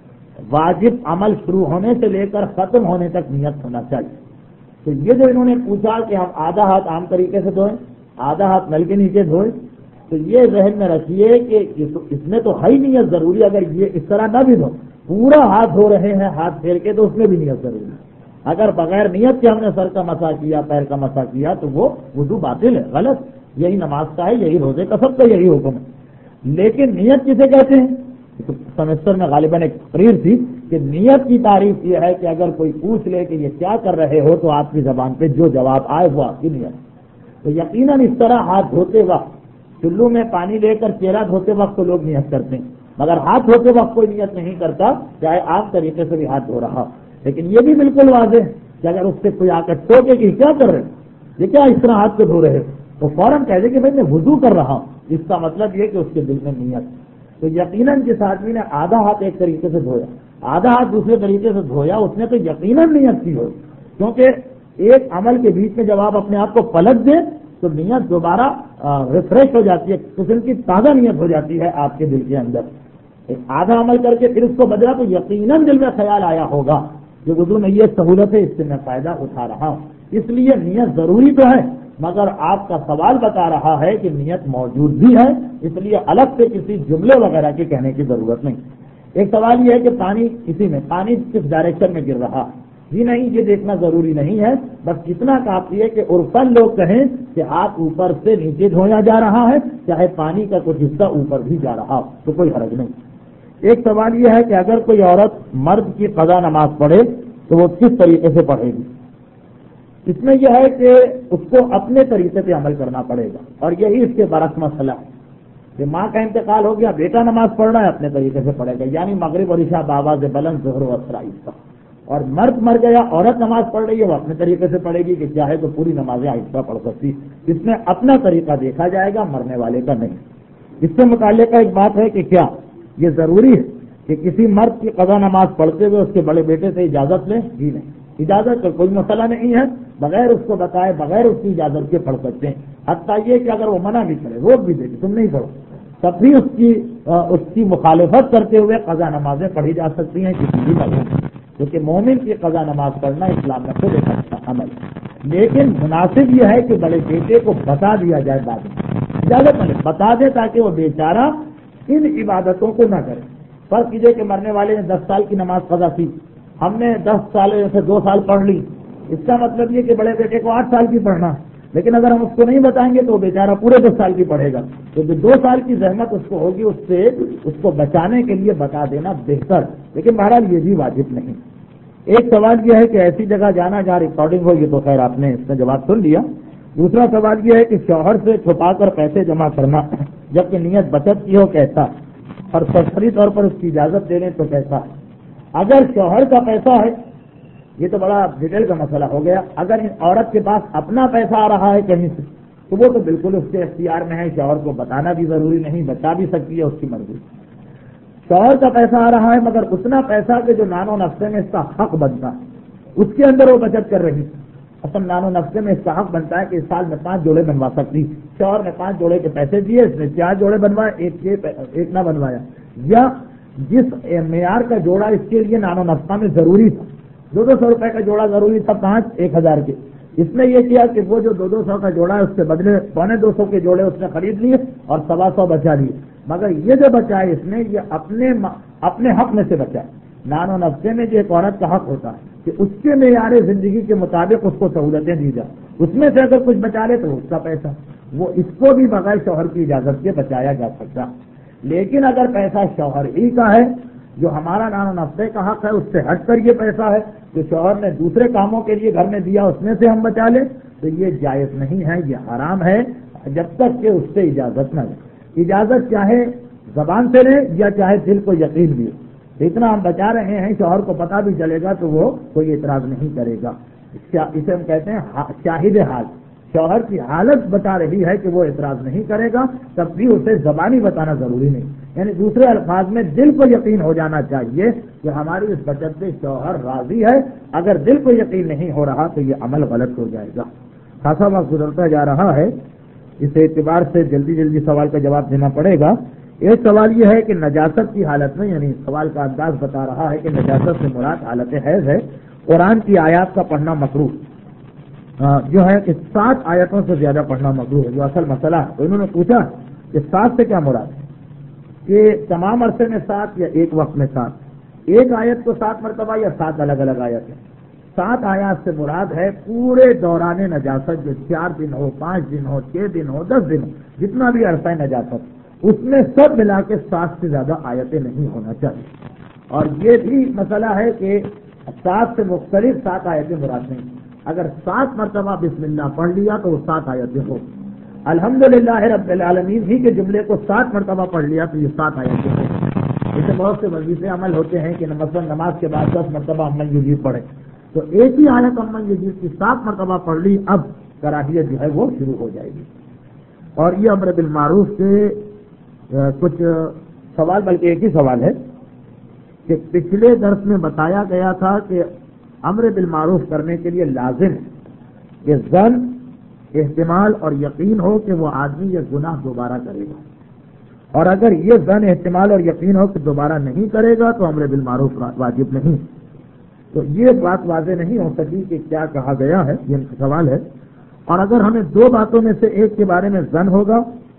واجب عمل شروع ہونے سے لے کر ختم ہونے تک نیت ہونا چاہیے۔ تو یہ جو انہوں نے پوچھا کہ ہم آدھا ہاتھ عام طریقے سے دھوئیں، آدھا ہاتھ نل کے نیچے دھوئیں، تو یہ ذہن میں رکھیے کہ اس میں تو ہے ہی نیت ضروری، اگر یہ اس طرح نہ بھی دھو، پورا ہاتھ دھو رہے ہیں ہاتھ پھیر کے، تو اس میں بھی نیت ضروری ہے۔ اگر بغیر نیت کے ہم نے سر کا مسح کیا، پیر کا مسح کیا، تو وہ وضو باطل ہے، غلط۔ یہی نماز کا ہے، یہی روزے کا، سب کا یہی حکم ہے۔ لیکن نیت کسے کہتے ہیں؟ سمسٹر میں غالباً ایک تقریر تھی کہ نیت کی تعریف یہ ہے کہ اگر کوئی پوچھ لے کہ یہ کیا کر رہے ہو، تو آپ کی زبان پہ جو جواب آئے وہ آپ کی نیت۔ تو یقیناً اس طرح ہاتھ دھوتے وقت، چلو میں پانی لے کر چہرہ دھوتے وقت تو لوگ نیت کرتے ہیں، مگر ہاتھ دھوتے وقت کوئی نیت نہیں کرتا، چاہے عام طریقے سے بھی ہاتھ دھو رہا۔ لیکن یہ بھی بالکل واضح ہے کہ اگر اس سے کوئی آ کر ٹوکے کہ کیا کر رہے یہ کیا اس طرح ہاتھ کو دھو رہے، تو فوراً کہہ دے کہ بھائی میں وضو کر رہا ہوں، اس کا مطلب یہ کہ اس کے دل میں نیت۔ تو یقیناً جس آدمی نے آدھا ہاتھ ایک طریقے سے دھویا، آدھا ہاتھ دوسرے طریقے سے دھویا، اس نے تو یقیناً نیت کی ہو، کیونکہ ایک عمل کے بیچ میں جب آپ اپنے آپ کو پلٹ دیں تو نیت دوبارہ ریفریش ہو جاتی ہے، قسم کی تازہ نیت ہو جاتی ہے آپ کے دل کے اندر۔ ایک آدھا عمل کر کے پھر اس کو بدلا تو یقیناً دل میں خیال آیا ہوگا کہ وضو میں یہ سہولت ہے، اس سے میں فائدہ اٹھا رہا ہوں۔ اس لیے نیت ضروری تو ہے، مگر آپ کا سوال بتا رہا ہے کہ نیت موجود بھی ہے، اس لیے الگ سے کسی جملے وغیرہ کے کہنے کی ضرورت نہیں۔ ایک سوال یہ ہے کہ پانی کس ڈائریکشن میں گر رہا، جی نہیں، یہ دیکھنا ضروری نہیں ہے، بس اتنا کافی ہے کہ عرفاً لوگ کہیں کہ ہاتھ اوپر سے نیچے دھویا جا رہا ہے، چاہے پانی کا کچھ حصہ اوپر بھی جا رہا ہو تو کوئی حرج نہیں۔ ایک سوال یہ ہے کہ اگر کوئی عورت مرد کی قضا نماز پڑھے تو وہ کس طریقے سے پڑھے گی؟ اس میں یہ ہے کہ اس کو اپنے طریقے سے عمل کرنا پڑے گا، اور یہی اس کے برعکس مسئلہ ہے کہ ماں کا انتقال ہو گیا، بیٹا نماز پڑھ رہا ہے، اپنے طریقے سے پڑھے گا، یعنی مغرب اور عشاء بآواز بلند، ظہر و عصر آہستہ، اور مرد مر گیا، عورت نماز پڑھ رہی ہے، وہ اپنے طریقے سے پڑھے گی کہ چاہے تو پوری نمازیں آہستہ پڑھ سکتی، اس میں اپنا طریقہ دیکھا جائے گا، مرنے والے کا نہیں۔ اس سے متعلقہ ایک بات ہے کہ کیا یہ ضروری ہے کہ کسی مرد کی قضا نماز پڑھتے ہوئے اس کے بڑے بیٹے سے اجازت لیں؟ جی نہیں، اجازت کا کوئی مسئلہ نہیں ہے، بغیر اس کو بتائے، بغیر اس کی اجازت کے پڑھ سکتے ہیں۔ حتیٰ یہ کہ اگر وہ منع بھی کرے، روک بھی دے کہ تم نہیں پڑھو، تب بھی اس کی مخالفت کرتے ہوئے قضا نمازیں پڑھی جا سکتی ہیں کسی بھی مذہب میں، کیونکہ مومن کی قضا نماز پڑھنا اسلام میں خود ایک اچھا عمل ہے۔ لیکن مناسب یہ ہے کہ بڑے بیٹے کو بتا دیا جائے، بعد میں اجازت ملے بتا دے تاکہ وہ بیچارہ ان عبادتوں کو نہ کرے۔ فرض کیجئے کہ مرنے والے نے 10 سال کی نماز قضا کی، ہم نے 10 سال سے 2 سال پڑھ لی، اس کا مطلب یہ کہ بڑے بیٹے کو 8 سال کی پڑھنا، لیکن اگر ہم اس کو نہیں بتائیں گے تو وہ بیچارہ پورے 10 سال کی پڑھے گا، تو جو 2 سال کی زحمت اس کو ہوگی اس سے اس کو بچانے کے لیے بتا دینا بہتر، لیکن بہرحال یہ بھی واجب نہیں۔ ایک سوال یہ ہے کہ ایسی جگہ جانا جہاں ریکارڈنگ ہو، یہ تو خیر آپ نے اس کا جواب سن لیا۔ دوسرا سوال یہ ہے کہ شوہر سے چھپا کر پیسے جمع کرنا جبکہ نیت بچت کی ہو کیسا، اور سرسری طور پر اس کی اجازت دینے تو کیسا؟ اگر شوہر کا پیسہ ہے، یہ تو بڑا ڈیٹیل کا مسئلہ ہو گیا، اگر عورت کے پاس اپنا پیسہ آ رہا ہے کہیں سے تو وہ تو بالکل اس کے اختیار میں ہے، شوہر کو بتانا بھی ضروری نہیں، بتا بھی سکتی ہے، اس کی مرضی۔ شوہر کا پیسہ آ رہا ہے مگر اتنا پیسہ کہ جو نان و نفسے میں اس کا حق بنتا ہے اس کے اندر وہ بچت کر رہی، اصل نان و نفسے میں اس کا حق بنتا ہے کہ اس سال میں 5 جوڑے بنوا سکتی، شوہر نے 5 جوڑے کے پیسے دیے، اس نے 4 جوڑے بنوائے، ایک نہ بنوایا، یا جس معیار کا جوڑا اس کے لیے نان و نفسہ میں ضروری تھا، 200 روپے کا جوڑا ضروری تھا، 5 1000 کے، اس نے یہ کیا کہ وہ جو 200 کا جوڑا ہے اس کے بدلے 250 کے جوڑے اس نے خرید لیے اور 125 بچا لیے، مگر یہ جو بچائے اس نے یہ اپنے حق میں سے بچائے۔ نان و نفسے میں جو ایک عورت کا حق ہوتا ہے کہ اس کے معیار زندگی کے مطابق اس کو سہولتیں دی جائیں، اس میں سے اگر کچھ بچا لے تو اس کا پیسہ وہ اس کو بھی بغیر شوہر کی اجازت کے بچایا جا سکتا۔ لیکن اگر پیسہ شوہر ہی کا ہے، جو ہمارا نان و نفسے کا حق ہے، اس سے ہٹ کر یہ پیسہ ہے جو شوہر نے دوسرے کاموں کے لیے گھر میں دیا، اس میں سے ہم بچا لیں تو یہ جائز نہیں ہے، یہ حرام ہے، جب تک کہ اس سے اجازت نہ لیں۔ اجازت چاہے زبان سے لیں یا چاہے دل کو یقین بھی ہو، اتنا ہم بچا رہے ہیں، شوہر کو پتا بھی چلے گا تو وہ کوئی اعتراض نہیں کرے گا۔ اسے ہم کہتے ہیں شاہد حال، شوہر کی حالت بتا رہی ہے کہ وہ اعتراض نہیں کرے گا، تب بھی اسے زبانی بتانا ضروری نہیں، یعنی دوسرے الفاظ میں دل کو یقین ہو جانا چاہیے کہ ہماری اس بچت سے شوہر راضی ہے، اگر دل کو یقین نہیں ہو رہا تو یہ عمل غلط ہو جائے گا۔ خاصا وقت گزرتا جا رہا ہے، اس اعتبار سے جلدی سوال کا جواب دینا پڑے گا۔ ایک سوال یہ ہے کہ نجاست کی حالت میں، یعنی سوال کا انداز بتا رہا ہے کہ نجاست سے مراد حالت حیض ہے، قرآن کی آیات کا پڑھنا مکروہ جو ہے کہ 7 آیتوں سے زیادہ پڑھنا مکروہ ہے، جو اصل مسئلہ ہے۔ تو انہوں نے پوچھا کہ 7 سے کیا مراد ہے، کہ تمام عرصے میں 7 یا ایک وقت میں 7، ایک آیت کو 7 مرتبہ یا 7 الگ الگ آیت ہیں؟ 7 آیات سے مراد ہے پورے دوران نجاست، جو 4 دن ہو، 5 دن ہو، 6 دن ہو، 10 دن ہو، جتنا بھی عرصہ ہے نجاست، اس میں سب ملا کے 7 سے زیادہ آیتیں نہیں ہونا چاہیے۔ اور یہ بھی مسئلہ ہے کہ 7 سے مختلف 7 آیتیں مراد نہیں، اگر 7 مرتبہ بسم اللہ پڑھ لیا تو وہ 7 آیتیں ہو، الحمدللہ رب العالمین ہی کے جملے کو 7 مرتبہ پڑھ لیا تو یہ 7 آیتیں ہو۔ جیسے بہت سے وظیفے عمل ہوتے ہیں کہ مثلا نماز کے بعد 10 مرتبہ امن یجیب پڑھے، تو ایک ہی آیت امن یجیب کی 7 مرتبہ پڑھ لی، اب کراہیت جو ہے وہ شروع ہو جائے گی۔ اور یہ امر بالمعروف کے کچھ سوال، بلکہ ایک ہی سوال ہے کہ پچھلے درس میں بتایا گیا تھا کہ امر بالمعروف کرنے کے لیے لازم ہے کہ ظن، احتمال اور یقین ہو کہ وہ آدمی یہ گناہ دوبارہ کرے گا، اور اگر یہ ظن، احتمال اور یقین ہو کہ دوبارہ نہیں کرے گا تو امر بالمعروف واجب نہیں۔ تو یہ بات واضح نہیں ہو سکی کہ کیا کہا گیا ہے، یہ سوال ہے۔ اور اگر ہمیں 2 باتوں میں سے ایک کے بارے میں ظن ہوگا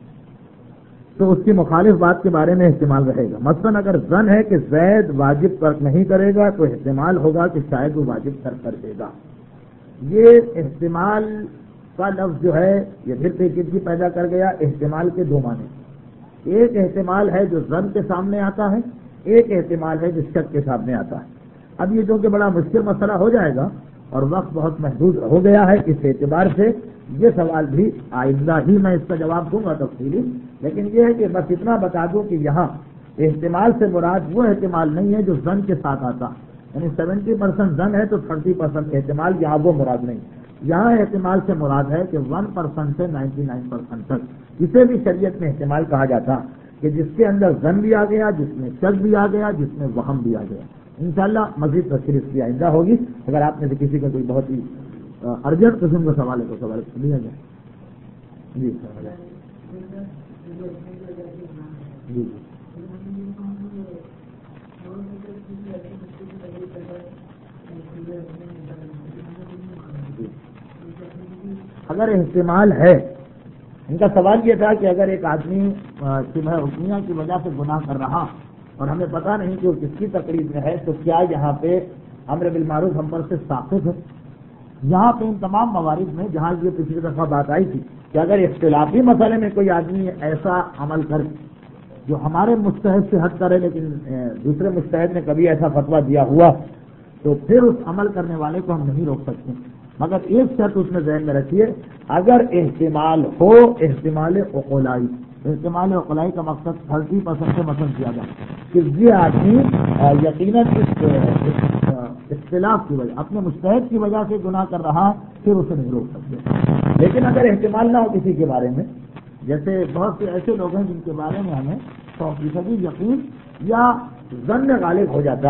تو اس کی مخالف بات کے بارے میں احتمال رہے گا۔ مثلا اگر ظن ہے کہ زید واجب ترک نہیں کرے گا تو احتمال ہوگا کہ شاید وہ واجب ترک کر دے گا۔ یہ احتمال کا لفظ جو ہے یہ پھر پیچیدگی پیدا کر گیا۔ احتمال کے 2 معنی، ایک احتمال ہے جو ظن کے سامنے آتا ہے، ایک احتمال ہے جو شک کے سامنے آتا ہے۔ اب یہ جو کہ بڑا مشکل مسئلہ ہو جائے گا اور وقت بہت محدود ہو گیا ہے، اس اعتبار سے یہ سوال بھی آئندہ ہی میں اس کا جواب دوں گا تفصیلی، لیکن یہ ہے کہ بس اتنا بتا دوں کہ یہاں احتمال سے مراد وہ احتمال نہیں ہے جو ظن کے ساتھ آتا، یعنی 70% ظن ہے تو 30% احتمال، یہاں وہ مراد نہیں۔ یہاں احتمال سے مراد ہے کہ 1% سے 99% تک، اسے بھی شریعت میں احتمال کہا جاتا کہ جس کے اندر ظن بھی آ گیا، جس میں شک بھی آ گیا، جس میں وہم بھی آ گیا. انشاءاللہ مزید تفصیل اس کی آئندہ ہوگی. اگر آپ میں سے کسی کا کوئی بہت ہی ارجنٹ قسم کا سوال ہے تو سوال لیا جائے. جی سوال ہے. جی جی اگر احتمال ہے، ان کا سوال یہ تھا کہ اگر ایک آدمی شبہ حکمیہ کی وجہ سے گناہ کر رہا اور ہمیں پتہ نہیں کہ وہ کس کی تقریر میں ہے، تو کیا یہاں پہ امر بالمعروف ہم پر سے ساقط ہے؟ یہاں پہ ان تمام موارد میں جہاں یہ پچھلی دفعہ بات آئی تھی کہ اگر اختلافی مسئلے میں کوئی آدمی ایسا عمل کرے جو ہمارے مجتہد سے ہٹ کرے لیکن دوسرے مجتہد نے کبھی ایسا فتویٰ دیا ہوا، تو پھر اس عمل کرنے والے کو ہم نہیں روک سکتے. مگر ایک شرط اس میں ذہن میں رکھیے، اگر احتمال ہو، احتمال عقلائی. احتمال عقلائی کا مقصد 30% سے مثلا کیا جائے کہ یہ آدمی یقیناً اختلاف کی وجہ، اپنے مجتہد کی وجہ سے گناہ کر رہا، پھر اسے نہیں روک سکتے. لیکن اگر احتمال نہ ہو کسی کے بارے میں، جیسے بہت سے ایسے لوگ ہیں جن کے بارے میں ہمیں 100% یقین یا ظن غالب ہو جاتا،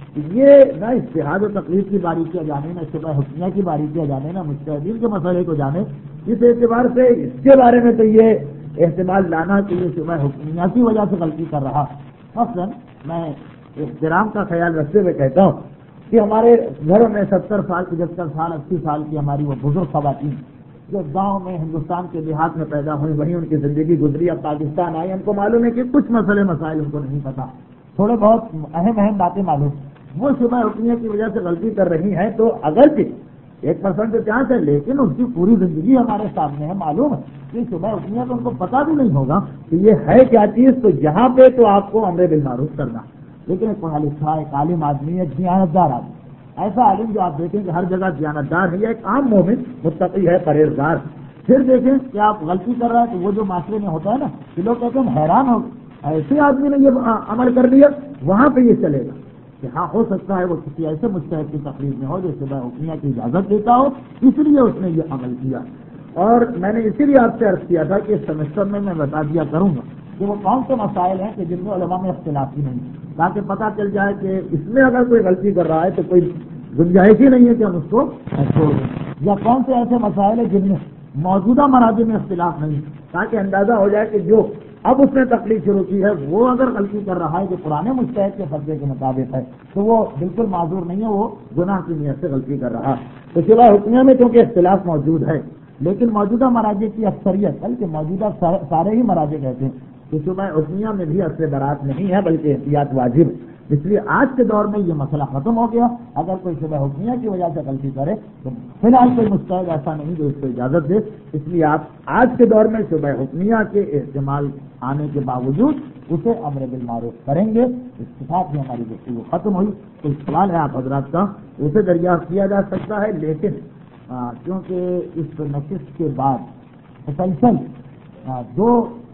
یہ نہ اجتہاد و تقلید کی باریکیاں جانے، نہ شبہ حکمیہ کی باریکیاں جانے، نہ مجتہدین کے مسئلے کو جانے، اس اعتبار سے اس کے بارے میں تو یہ احتمال لانا کہ یہ شبہ حکمیہ کی وجہ سے غلطی کر رہا. مثلا میں احترام کا خیال رکھتے ہوئے کہتا ہوں کہ ہمارے گھروں میں 70 سال 75 سال 80 سال کی ہماری وہ بزرگ خواتین جو گاؤں میں ہندوستان کے دیہات میں پیدا ہوئی، وہیں ان کی زندگی گزری، اب پاکستان آئی، ہم کو معلوم ہے کہ کچھ مسئلے مسائل ان کو نہیں پتا، تھوڑے بہت اہم باتیں معلوم. وہ شبہ حکمیہ کی وجہ سے غلطی کر رہی ہیں تو اگرچہ 1% چانس ہے، لیکن اس کی پوری زندگی ہمارے سامنے ہے، معلوم ہے کہ شبہ حکمیہ تو ان کو پتا بھی نہیں ہوگا کہ یہ ہے کیا چیز. تو یہاں پہ تو آپ کو امر بالمعروف کرنا. لیکن ایک پڑھا لکھا ایک عالم آدمی، ایک دیانتدار آدمی، ایسا عالم جو آپ دیکھیں کہ ہر جگہ دیانتدار ہے، یا ایک عام مومن متقی ہے، پرہیزگار، پھر دیکھیں کہ آپ غلطی کر رہا ہے تو وہ جو معاشرے میں ہوتا ہے نا کہ لوگ کہتے ہیں حیران ہو ایسے آدمی نے یہ عمل کر لیا، وہاں پہ یہ چلے گا کہ ہاں ہو سکتا ہے وہ کسی ایسے مجتہد کی تقریر میں ہو جو شبہ حکمیہ کی اجازت دیتا ہو، اس لیے اس نے یہ عمل کیا. اور میں نے اسی لیے آپ سے عرض کیا تھا کہ اس سیمسٹر میں بتا دیا کروں گا کہ وہ کون سے مسائل ہیں کہ جن میں علماء میں اختلاف ہی نہیں، تاکہ پتہ چل جائے کہ اس میں اگر کوئی غلطی کر رہا ہے تو کوئی گنجائش ہی نہیں ہے کہ ہم اس کو چھوڑ دیں، یا کون سے ایسے مسائل ہیں جن میں موجودہ مراجع میں اختلاف نہیں، تاکہ اندازہ ہو جائے کہ جو اب اس نے تقلید شروع کی ہے وہ اگر غلطی کر رہا ہے جو پرانے مجتہد کے فتوے کے مطابق ہے تو وہ بالکل معذور نہیں ہے، وہ گناہ کی نیت سے غلطی کر رہا. تو شبہ حکمیہ میں چونکہ اختلاف موجود ہے، لیکن موجودہ مراجع کی اکثریت بلکہ موجودہ سارے ہی مراجع کہتے ہیں کہ شبہ حکمیہ میں بھی اصل برات نہیں ہے بلکہ احتیاط واجب. اس لیے آج کے دور میں یہ مسئلہ ختم ہو گیا. اگر کوئی شبہ حکمیہ کی وجہ سے غلطی کرے تو فی الحال کوئی مجتہد ایسا نہیں جو اس کو اجازت دے. اس لیے آپ آج کے دور میں شبہ حکمیہ کے احتمال آنے کے باوجود اسے امر بالمعروف کریں گے. اس کے ساتھ ہی ہماری گفتگو ختم ہوئی. کوئی سوال ہے آپ حضرات کا اسے دریافت کیا جا سکتا ہے، لیکن کیونکہ اس نشست کے بعد مسلسل دو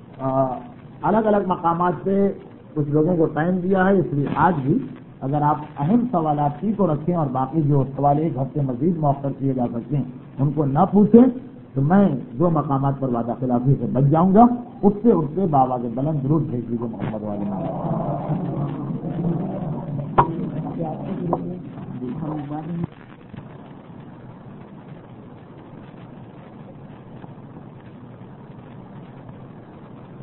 الگ الگ مقامات سے کچھ لوگوں کو ٹائم دیا ہے، اس لیے آج بھی اگر آپ اہم سوالات ہی کو رکھیں اور باقی جو سوال ایک ہفتے مزید مؤخر کیے جا سکتے ہیں ان کو نہ پوچھیں تو میں دو مقامات پر وعدہ خلافی سے بچ جاؤں گا. اٹھتے باوا کے بلند درود بھیج دیجیے محمد والے.